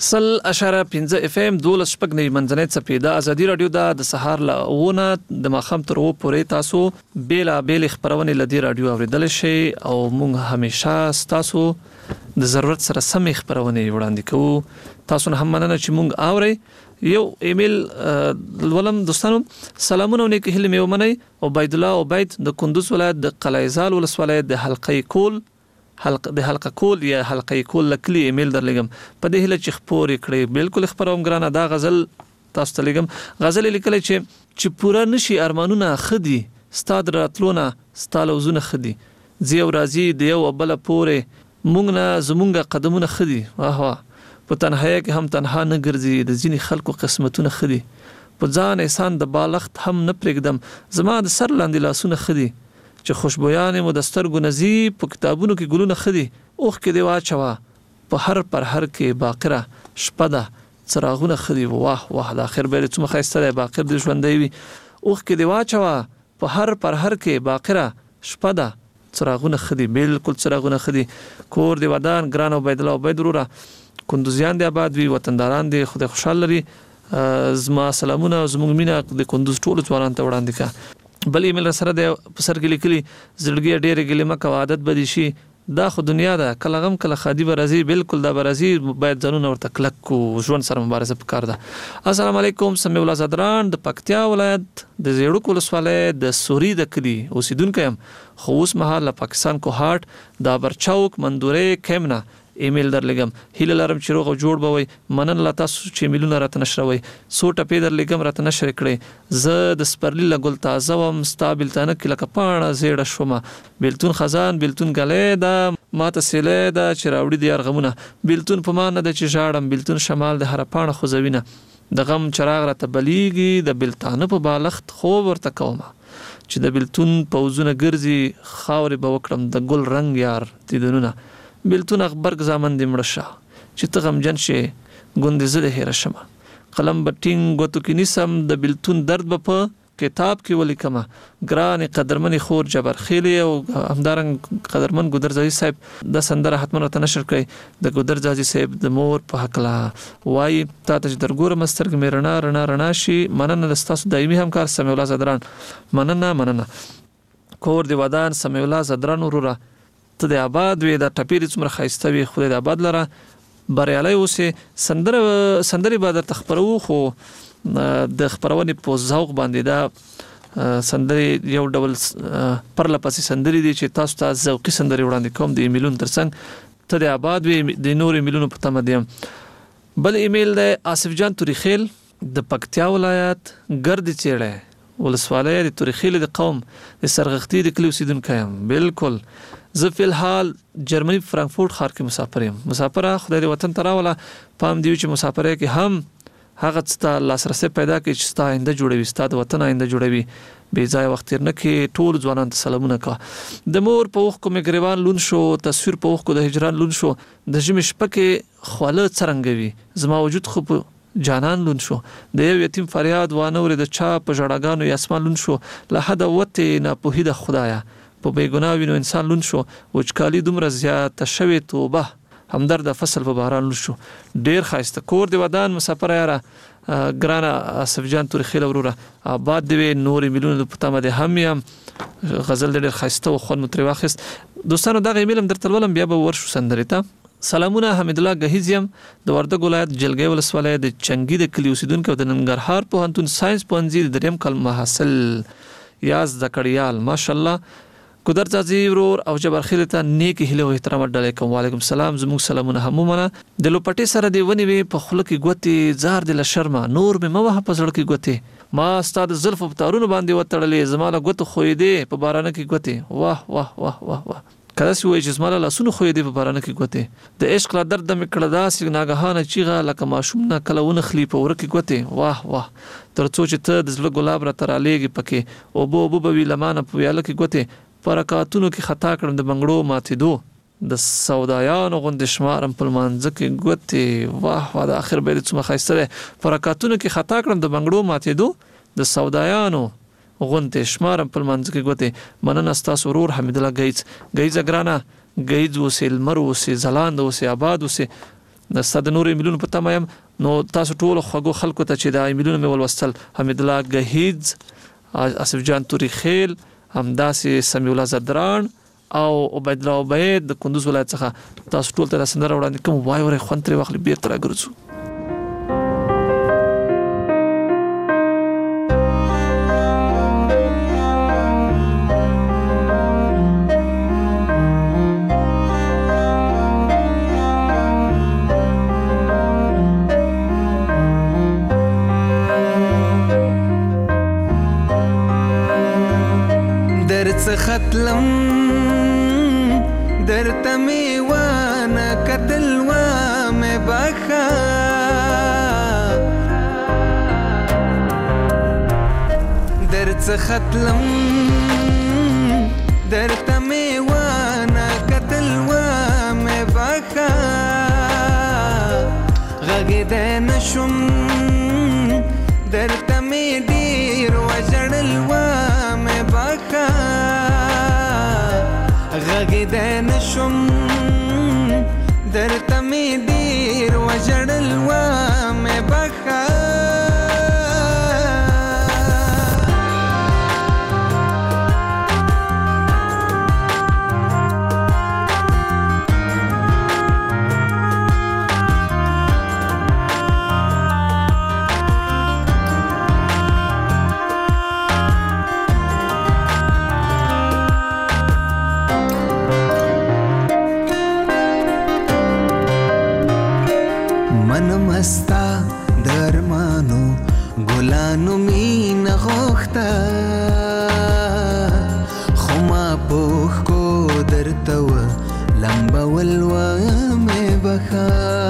سل اشاره پنځه اف ام دولس شپږ نه منځنۍ څپې د ازادي رادیو د سهار لونه د ماخام تر و پورې تاسو بیلا بیل خبرونه لدی رادیو اوریدل شي او موږ همیشه تاسو د ضرورت سره سم خبرونه وړاندې کوو. تاسو نه هم مننه چې موږ اوري. یو ایمیل ولم دوستانو سلامونه نیک هیله مې ومنئ. عبید الله عبید د کندوز ولایت د قلعهزال ولسوالۍ د حلقې کول حلقه د حلقه کول یا حلقې کول لکلی ایمیل درلګم په دې هله چې خبرې کړې بالکل خبروم ګرانه دا غزل تاسو ته لګم. غزل لیکل چې چې پورا نشي ارمانونه خدي ستاد راتلونه ستالوزونه خدي زیو راضی دیو بل پورې مونږ نه زمونږه قدمونه خدي. واه واه په تنهایی کې هم تنها نه ګرځي د ځینی خلکو قسمتونه خدي په ځان احسان د بالغت هم نه پرېږدم زما د سر لاندې لاسونه خدي چې خوشبویان مو د سترګو نزی په کتابونو کې ګلونه خدي اوخ کې دی واچوا په هر پر هر کې باقره شپه ده څراغونه خدي. واه واه د اخر به څومره خسته دی باقر د ژوندۍ وي اوخ کې دی واچوا په هر پر هر کې باقره شپه ده څراغونه خدي بالکل څراغونه خدي. کور دی ودان ګران عبید الله عبید وروره کندوزیان دی آباد وي وطنداران دی خدای خوشحال لري. زما سلامونه زموږ مینه د کندوز ټول ځوانان ته وړاندې کا. بل ایمیل سره د پسر کې لیکلي زړګي ډېر ګلمه کا عادت بدی شي دا خو دنیا ده کله غم کله خادي برازي بالکل دا برازي باید ځانونه ورته کلک کو ژوند سره مبارزه وکړ ده. السلام علیکم سمي الله زدران د پکتیا ولایت د زیړو ولسوالۍ د سوري د کلی اوسیدونکو يم خو اوس مهال پاکستان کو هارت د برچاوک مندورې کیمنا ایمیل درلګم هیله لرم چې روغ جوړ بوي منن لا تاسو چې ایمیلونه راته نشروي سو ټپې درلګم راته نشر کړي زه د سپرلی لګول تازه وم ستابل تنه کله کپانه زیړه شوم بلتون خزان بلتون غلې دا ماته سیلې دا چې راوړي دی ارغمونه بلتون په مان د چې ژاړم بلتون شمال د هرپانه خوځوینه د غم چراغ راته بلیږي د بلتانه په بالښت خو ورته کومه چې د بلتون پوزونه ګرځي خاورې به وکړم د ګل رنگ یار دیدنونه بلتون اخبرګ زامن دې مړه شه چې ته غمجن شې ګوندې زه د هېره شمه قلم به ټینګ ګوتو کې نیسم د بلتون درد به په کتاب کې ولیکمه ګرانې قدرمنې خور جبر خیلې او همدارنګ قدرمن ګودرزادي صاحب د سندره حتما راته نشر کړئ د ګودرزادي صاحب د مور په هکله وایي تا ته چې درګورم سترګې مې رڼا رڼا رڼا شي مننه د ستاسو دایمي همکار سمیع الله زدران مننه مننه. کور دی ودان سمیع الله زدران وروره ته د آباد وي د ټپېرې څومره ښایسته وي خدای د آباد لره بریالی اوسې سندره سندرې به درته خپرو خو د خپرونې په ذوق باندې دا سندرې یو ډول پرله پسې سندرې دي چې تاسو ته ذوقي سندرې وړاندې کوم د ایمیلونو ترڅنګ ته د آباد وي د نور ایمیلونو په تمه دیم. بل ایمیل دی آصف جان توریخیل د پکتیا ولایت ګرد چیړی ولسوالۍ د توریخیل د قوم د سرغښتي د کلي اوسیدونکی یم بالکل. زه فی الحال جرمني فرانکفورت ښار کې مسافر یم مسافره خدای دې وطن ته راوله پام دی چې مسافرۍ کې هم هغه څه ته لاسرسی پیدا کړي چې ستا آینده جوړوي ستا د وطن آینده جوړوي بې ځایه وخت تېر نه کړې ټول ځوانانو ته سلامونه کوه. د مور په اوښکو مې ګریوان لون شو تصویر په اوښکو د هجران لون شو د ژمي شپه کې خوله څرنګه وي زما وجود خو په جانان لون شو د یو یتیم فریاد وانه ورې د چا په ژړاګانو یې اسمان لون شو له حده وتې ناپوهي د خدایه په بېګناه وینو انسان لون شو وچکالي دومره زیاته شوې توبه همدرد فصل په باران لون شو ډېر ښایسته کور دی ودان مسافره یاره ګرانه آصف جان توریخیل وروره آباد دی وي نورې میلونو په تمه دی هم یم غزل ډېر ښایسته و خوند مو ترې واخیست. دوستانو دغه ایمیل هم درته لولم بیا به ورشو سندرې ته. سلامونه حمید الله گهیز یم د وردګ ولایت جلګۍ ولسوالۍ د چنګي د کلي اوسیدونکی او د ننګرهار پوهنتون ساینس پوهنځي د دریم کال محصل یا زده کړیال ماشاءالله ګودرزادي ورور او جبر خیل ته نیک هیله او احترام ډالۍ کوم. وعلیکم السلام زموږ سلامونه هم ومنه د لوپټې سره دی ونی وي په خوله کې ګوتې زار د لشرمه نور مې مو په زړه کې ګوتې ما ستاد زلف په تارونو باندې وتړلې زماله ګوت خوې دی په بارانه کې ګوتې واه واه واه واه واه کله چې وای چې زماله لاسونو خوې دی په بارانه کې ګوتې د عشق لا درد مې کړه داسې ناګهانه چیغه لکه ماشوم نه کله ونه خلی په ور کې ګوتې واه واه تر څو چې ته د زړه ګلاب را تر الیږي پکې او بو بو به لمانه په ویاله کې ګوتې پرکاتونو کې خطا کړم د بنگړو ماتېدو د سودایانو غوندې شمارم په لمانځه کې ګوتې واه واه د اخر به دې څومره ښایسته دی پرکاتونو کې خطا کړم د بنگړو ماتېدو د سودایانو غوندې شمارم په لمانځه کې ګوتې مننه ستاسو ورور حمید الله ګیز ګیزه ګرانه ګیز اوسې لمر اوسې ځلاند اوسې آباد اوسې د ستاد نور ایمیلونو په تمایم نو تاسو ټول خوګو خلکو ته چې دا ایمیلونو مې ولوستل حمید الله گهیز، اسف جان توري خیل، همداسې سمیع الله زدران او عبید الله عبید د کندوز ولایت څخه تاسو ټول ته سندره وړاندې کوم. وای وره خوند ترې واخلي بیرته راګرځو. ختلم درته می وانه کتل و مې بخا درته ختلم درته می وانه کتل و مې بخا غږېدی نشم درته می ډېر وژړل و مې بخا غږېدی نشم درته مې ډېر وژړل و مې بخا مستا درمانو ګلانو مینه غوښته خو ما پوښ کو درته و لمبول و مې بخا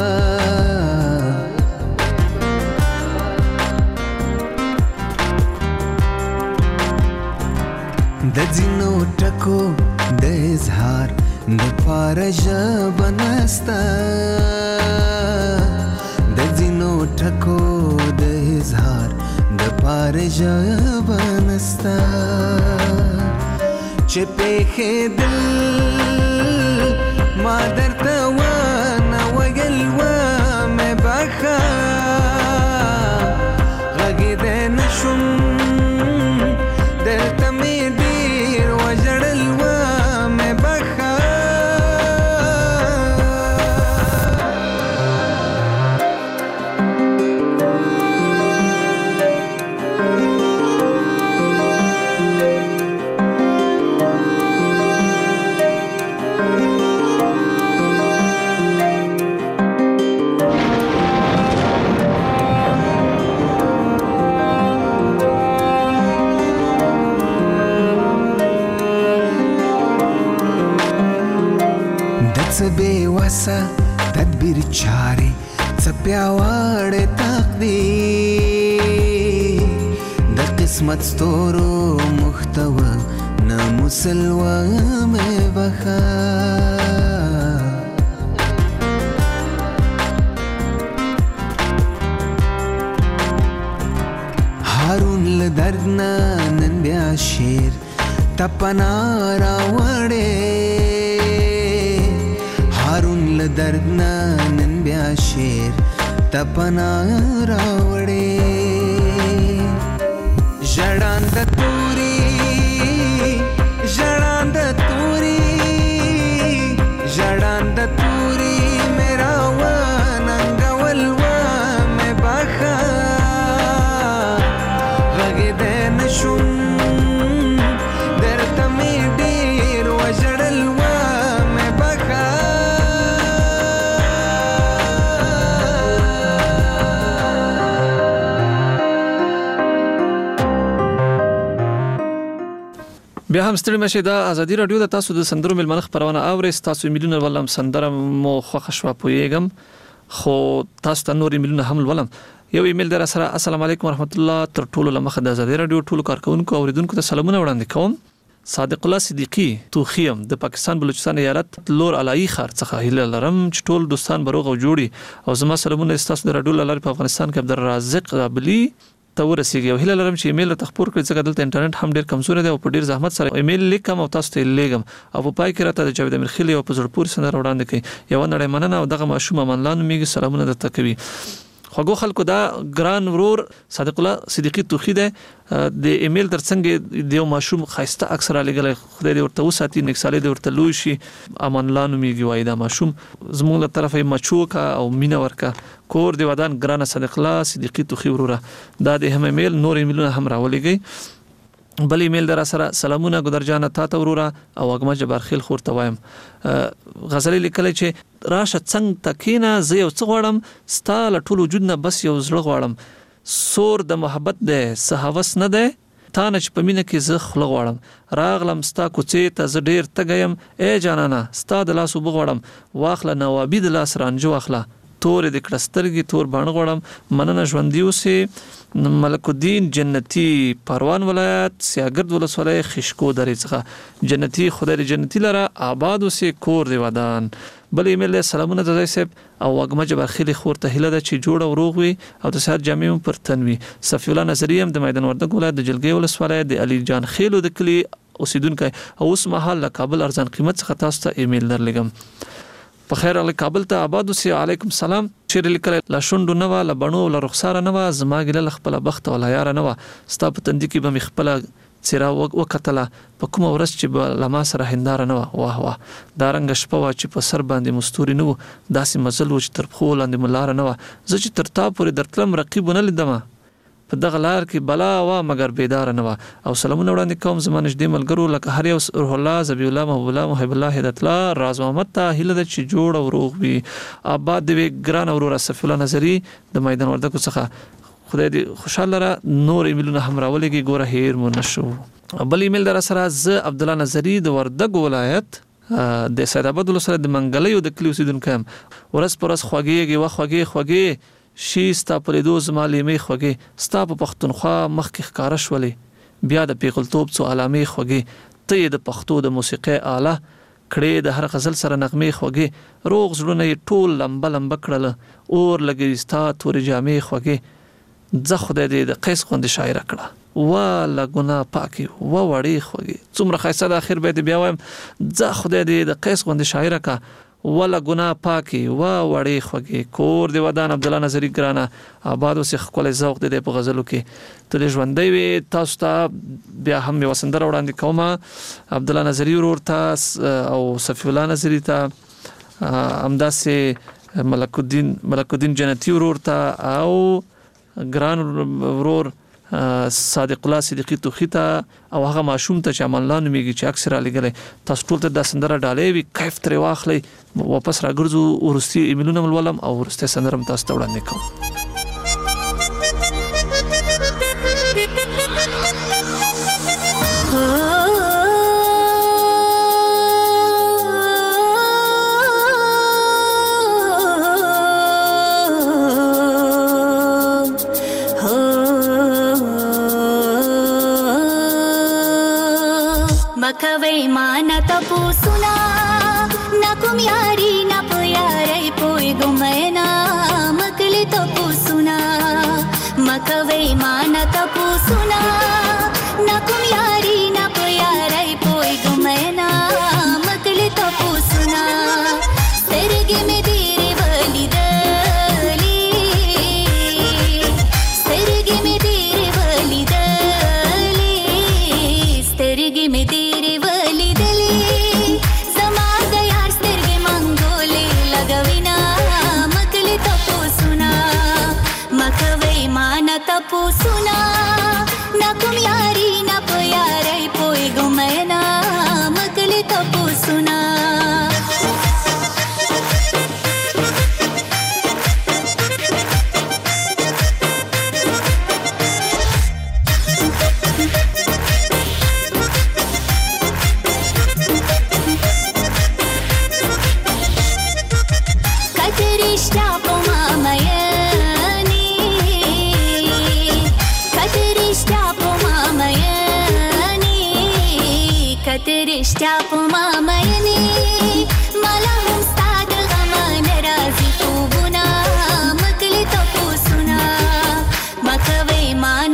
د ځینو ټکو د اظهار دپاره ژبه نسته ټکو د اظهار د پاره ژبه نسته چې پېښېدل ما درته ونه ویل و مې بخا غږېدی نشم درته مې ډېر وژړل و مې بخا څه بېوسه تدبیر چارې څه پیاوړی تقدیر د قسمت ستورو محتوه نه مسلوه مې بخا هارون له درد نه نن بیا شعر ته پناه راوړې هارون له درد نه نن بیا شعر ته پناه راوړې ژړانده توري ژړانده توري ژړانده توري مې راوننګول و مې بخا غږېدی نشم درته مې ډېر وژړل و مې بخا بیا هم ستړي مشه دا ازادي رادیو د تاسو د سندرو ملمنه خبرونه اورئ تاسو ایمیلونه ولهم سندره مو خوښ شو پویګم خو تاسو ته نور ایمیلونه هم ولهم یو ایمیل در سره السلام علیکم ورحمت الله تر ټولو لمخه د ازادي رادیو ټولو کارکونکو اوریدونکو ته سلامونه وړاندې کوم. صادق الله صدیقی توخیم د پاکستان بلوچستان ایالت لور علای خار څخه هیله لرم چې ټول دوستان بروغ او جوړي او زما سلامونه تاسو د رادیو لاره په افغانستان کې عبدالرازق ابلی ته ورسیږي او هیله لرم چې ایمیل ته خپور کړئ ځکه دلته انټرنیټ هم ډیر کمزور دی او په ډیر زحمت سره ایمیل لیکم او تاسو ته لیکم او په پای کې راته د جاوید امیر خیلی او په زړه پورې سندره وړاندې کړي یو نړۍ مننه او دغه ماشوم امان الله نومیږي سلامونه درته کوي خوږو خلکو دا ګران ورور صادق الله صدیقی توخی دی د ایمیل ترڅنګ د یو ماشوم خاصه اکثر لګل خدای دې ورته وساتي نکساله دې ورته لوي شي امان الله نومیږي وای دا ماشوم زموږ له طرفه مچوکا او مینا ورکا کور دی ودان ګران صادق الله صدیقی توخی وروره دا د هم ایمیل نور ایمیلونه هم راولېږي بل ایمیل در سره سلامونه ګدر جان تا ته وروره او اګما جبار خیل خور ته وایم غزل لیکل چې راشه څنګه تکینا زه یو څه غواړم ستاله ټول وجود نه بس یو زړه غواړم سور د محبت ده سهوس نه ده تا نه چې په مینه کې زه خله غواړم راغلم ستا کوڅې ته زه ډیر تګیم ای جانانه ستا د لاس وب غواړم واخله نوابي د لاس رانجو واخله تور د کړسترګي تور باڼه غواړم مننه ژوندۍ اوسې ملک الدین جنتی پروان ولایت سیاګرد ولسوالۍ خشکو درې څخه جنتی خدای جنتی لره آباد اوسې کور دی ودان بل ایمیل سلامونه د صاحب او وګمه جبر خیلی خور ته هله د چې جوړ او روغ وي او د سات جامع پر تنوي صفی الله نظریم د میدان وردګ ولایت د جلګي ولسوالۍ د علي جان خیلو د کلی اوسیدونکو او اوس مهال له کابل ارزان قیمت څخه تاسو ته ایمیل درلګم په خیر ال کابل ته آباد اوسئ علیکم سلام چیر لیکل لا شوندو نو لا بڼو لا رخسار نو زما ګل خپل بخت ولا یار نو ستا په تندې کې به مخپل چیرې وکتله په کوم ورځ چې لما سره هندار نو واه واه دا رنګ شپه وا چې په سر باندې مستوري نو داسې مزل و چې تر خو لاندې ملار نو زه چې تر تا پورې درتلم رقیب نه لیدم په دغه لار کې بلا وا مگر بیدار نه وا او سلامونه وړاندې کوم زمانه دې ملګرو لکه هر یو روح الله زبی الله محبوب الله محب الله هدایت الله راز محمد ته هله د چې جوړ او روغ وي آباد دې ګران اورور صفی الله نظری د میدان وردګو څخه خدای دې خوشاله را نور ایمیلونه هم راولېږي ګوره هیر مو نشو بل ایمیل در سره ز عبد الله نظری د وردګ ولایت د سید آباد ولسوالۍ د منګلې د کلی اوسیدونکو هم ورس پرس خوږیږي وا خوږی خوږی شي ستا په لیدو زما لیمې خوږې ستا په پښتونخوا مخکې ښکاره شولې بیا د پیغلتوب څو علامې خوږې ته یې د پښتو د موسیقۍ آله کړې د هر غزل سره نغمې خوږې روغ زړونه یې ټول لمبه لمبه کړله اور لګوي ستا تورې جامې خوږې ځه خدای دې د قیس غوندې شاعره کړه واله ګناه پاکي و وړې خوږې څومره ښایسته د اخر به دې بیا وایم ځه خدای دې د قیس غوندې شاعره کړه ولا ګناه پاکي وا وړې خوږې کور دی ودان عبد الله نظری ګرانه آباد اوسې خپل ذوق دې په غزلو کې ته ژوندۍ وي تاسو ته بیا هم یو سندره وړاندې کومه عبد الله نظری ورور ته او صفی الله نظری ته همداسې ملک الدین ملک الدین جنتی ورور ته او ګران ورور صادق الله صدیقی توخی ته او هغه ماشوم ته چې امان الله نومیږي چې اکثر لګلې تاسو ټول ته د سندره ډالې وي کیف تر واخلي واپس راګرځو ورستي ایمیلونه مولم او ورسته سندره تاسو ته وړاندې کوم मखवै माना तपो सुना ना कुम यारी ना प्यारे पोई गुमैना मकले तपो सुना मखवै माना तपो सुना ना कुम यारी ना प्यारे पोई गुमैना मकले तपो सुना सरगे में तेरे वली दली सरगे में तेरे वली दली सरगे में तपो सुना ना कुम यारी ना प्यारे पोई गुमैना मकले तपो सुना कतरिश्ता पोमा मया कतरिश्ता पोमा मयने मला मुस्ताद गमान राजी तो गुना मकले तपो सुना मखवे मान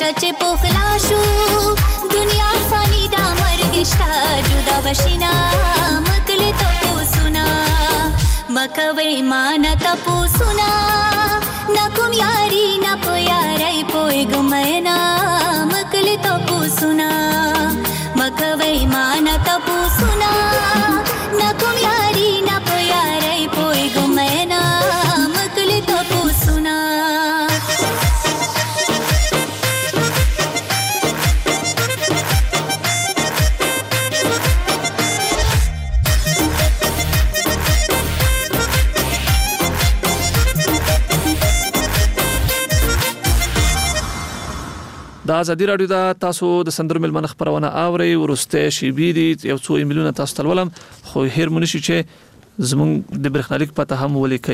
چې پخلا شو دنیا فانی دا مرګ شتا جدا بشینا مکلی تپوسونا مکوي مانا تپوسونا نکم یاری نپ یاری پوی گمینا مکلی تپوسونا مکوي مانا تپوسونا نکم یاری نپ یاری پوی گمینا مکلی تپوسونا د ازادي رادیو دا تاسو د سندرو ملمن خبرونه اوري ورسته شي بيدي یو څو ایمیلونه تاسو تلولم خو هیر منشي چې زمونږ د برخنالیک پته هم ولیکي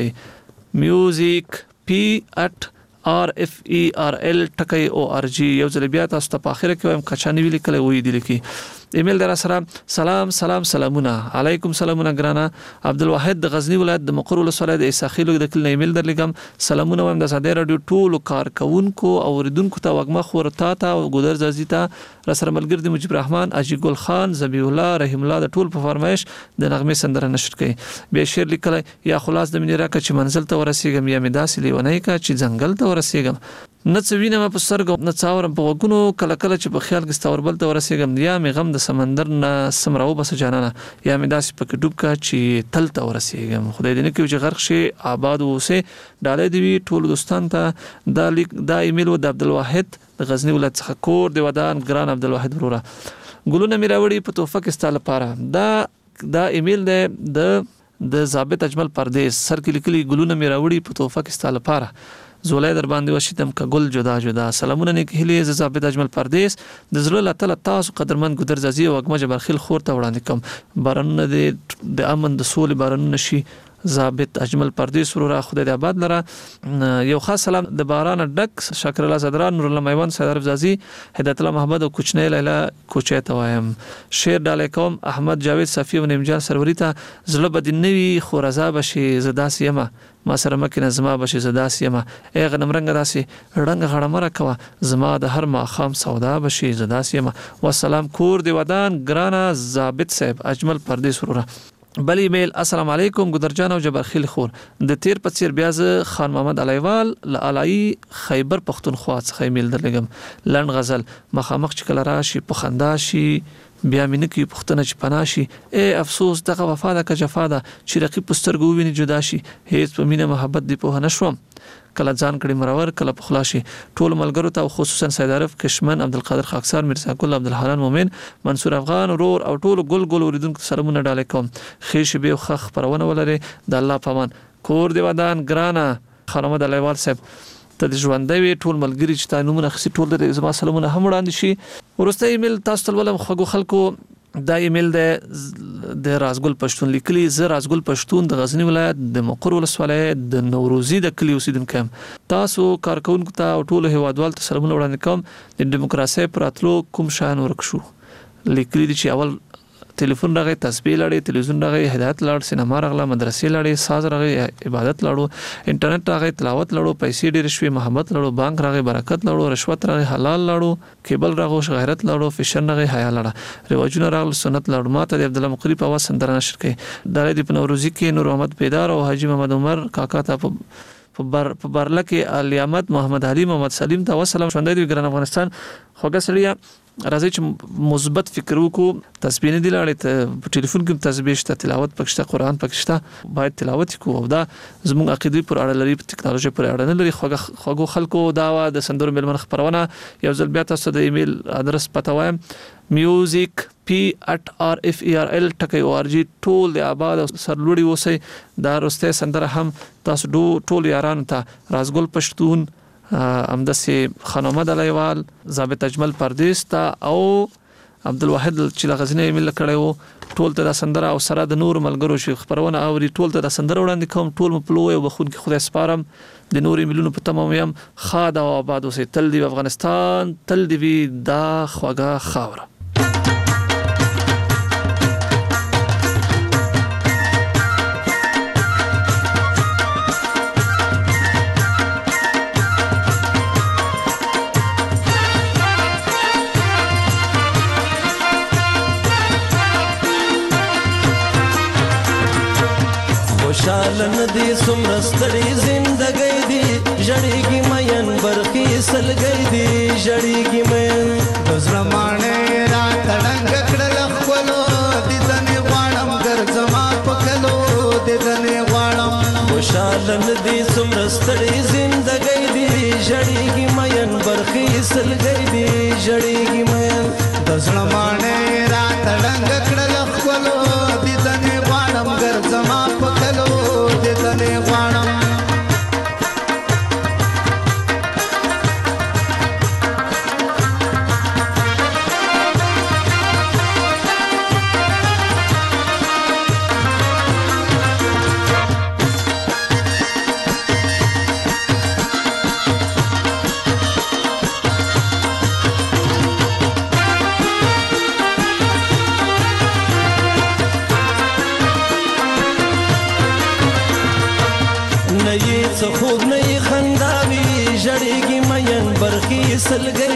میوزیک پی ات آر اف ای آر ال ټکی او ار جی یو ځل بیا تاسو ته په اخر کې هم کچاني ویل کله وې دي لیکي ایمیل در سره سلام سلام سلامونه علیکم سلامونه ګرانا عبدالواحد د غزنی ولایت د مقر ولسوالۍ د اساخیلو د کل ایمیل درلګم سلامونه وایم د ازادي رادیو ټول کارکونکو او اوریدونکو ته وګما خورتا ته او ګودر زازیتا را سره ملګری د مجيب الرحمن اجي ګل خان زبی الله رحیم الله د ټول په فرمایش د نغمه سندره نشر کړي به شعر لیکل یا خلاص د منی راکه چې منزل ته ورسیږم یا مداسې لیونی کا چې ځنګل ته ورسیږم نه څوینه په سترګو نه څاورم په وګونو کله کله چې په خیال کې ستوربل ته ورسیږم یا می غم د سمندر نه سمراو بس جانانه یا می داسې پکې ډوب کا چې تل ته ورسیږم خدای دې نه کوي چې غرق شي آباد اوسه ډالې دی ټول دوستان ته دا لیک دا ایمیل و د عبدالواحد د غزنی ولایت څخه کور دی ودان ګران عبدالواحد وروره ګلونه می راوړي په توفه کې ستاله لپاره دا دا ایمیل دی د د ضابط اجمل پردیس سر کې لیکلي ګلونه می راوړي په توفه کې ستاله لپاره زولای در باندې وشیدم که ګل جدا جدا سلامونه نیک هیلې ز ضابط اجمل پردیس د زړه له تل تاسو قدرمن ګدر زازي او اګمج برخیل خور ته وړاندې کوم بارانونه د امن د سولې بارانونه شي ضابط اجمل پردیس ورو خدای دې آباد لره یو خاص سلام د باران ډک شکر الله صدران نور الله میوان سیدار زازي هدایت الله محمد او کوچنی لیلا کوچه ته وایم شیر ډالې کوم احمد جاوید صفی او نمجان سروری ته زړه بدنوي خو رضا بشي زدا سیمه ما سره مکه نظم بشي زدا سیمه ای غنم رنگ داسي رنگ غړه مره کوا زما د هر ما خام سودا بشي زدا سیمه والسلام کور دی ودان ګرانا ضابط صاحب اجمل پردیس ورو بل ایمیل السلام علیکم ګدرجان او جبرخیل خور د تیر پڅیر بیاز خان محمد علیوال ل علای خیبر پختونخوا څخه ایمیل درلګم لند غزل مخامخ چکل راشي پخندا شي بیا مینه کی پختنه چ پناشي اے افسوس دغه وفا د کجفاده چې رقیب پسترګو ویني جدا شي هیڅ په مینه محبت دی په نشوم کله ځان کړي مرور کله په خلاصي ټول ملګرو ته خصوصا سید عارف کشمن عبدالقادر خاکسار مرزا ګل عبدالحنان مومن منصور افغان ورور او ټول ګل ګل اوریدونکو سلامونه ډالې کوم خیش به خخ پرونه ولري د الله پامان کور دی ودان ګرانا خانمد علیوال صاحب ته د ژوندوي ټول ملګری چې تاسو نومونه خسي ټول د زما سلامونه هم وړاندې شي ورسته ایمیل تاسو ته ولم خو خلکو دا ایمیل د د رازګل پښتون لیکلي ز رازګل پښتون د غزنی ولایت د مقر ولسوالۍ د نوروزی د کلی اوسیدونکو تاسو کارکونکو ته ټول هوادوال ته سلامونه وړاندې کوم د دیموکراسي پراتلو کوم شان ورکشو لیکلي چې اول ټلیفون راغی تسبیح لړۍ تلویزیون راغی هدایت لړ سینما راغله مدرسې لړۍ ساز راغی عبادت لړو انټرنیټ راغی تلاوت لړو پیسې ډېر شوي محبت لړو بانک راغی برکت لړو رشوت راغی حلال لړو کیبل راغو غیرت لړو فیشن راغی حیا لړه رواجونه راغله سنت لړو ماته د عبد الله مقری په واس سندره نشر کړي د دې په نوروزی کې نور محمد پیدار او حاجی محمد عمر کاکا ته په بر په برله کې الیامت محمد علي محمد سلیم ته وسلام شوندای دی ګران افغانستان خوګه سړیا راځي چې مثبت فکر وکړو تسبیح نه دی لاړې ته په ټلیفون کې تسبیح شته تلاوت پکشته قران پکشته باید تلاوت کو او دا زموږ عقیده پر اړه لري په ټکنالوژي پر اړه نه لري خوګه خوګو خلکو دا د سندرو ملمن خبرونه یو ځل بیا تاسو د ایمیل ادرس پته وایم میوزیک پی ات آر اف ای آر ال ټکی او ار جی ټول د آباد سرلوړي وسی دا رسته سندره هم تاسو ټول یارانو ته رازګل پښتون امدسي خانمد علیوال ضابط اجمل پردیس ته او عبدالواحد چې غزنی ایمیل کړو ټول ته د سندره او سره د نور ملګرو شي خبرونه اوري ټول ته د سندره وړاندې کوم ټول مپلوي او بخون کې خدای سپارم د نور ایمیلونو په تمام یم خاده او آباد اوسه تل دی افغانستان تل دی دا خوګه خاوره خوشاله ندي څومره ستړي زندګۍ دي ژړېږي مین برخي سلګۍ دي ژړېږي مین د زړه ماڼۍ راته ړنګ کړل ښکلو دیدنې غواړم ګرځما په کلو دیدنې غواړم خوشاله ندي څومره ستړي زندګۍ دي ژړېږي مین برخي سلګۍ دي ژړېږي مین د زړه ماڼۍ راته ړنګ کړل ښکلو دیدنې غواړم ګرځما په کلو دیدنې غواړم څه خوب نه خنداوي ژړېږي مین برخي سلګۍ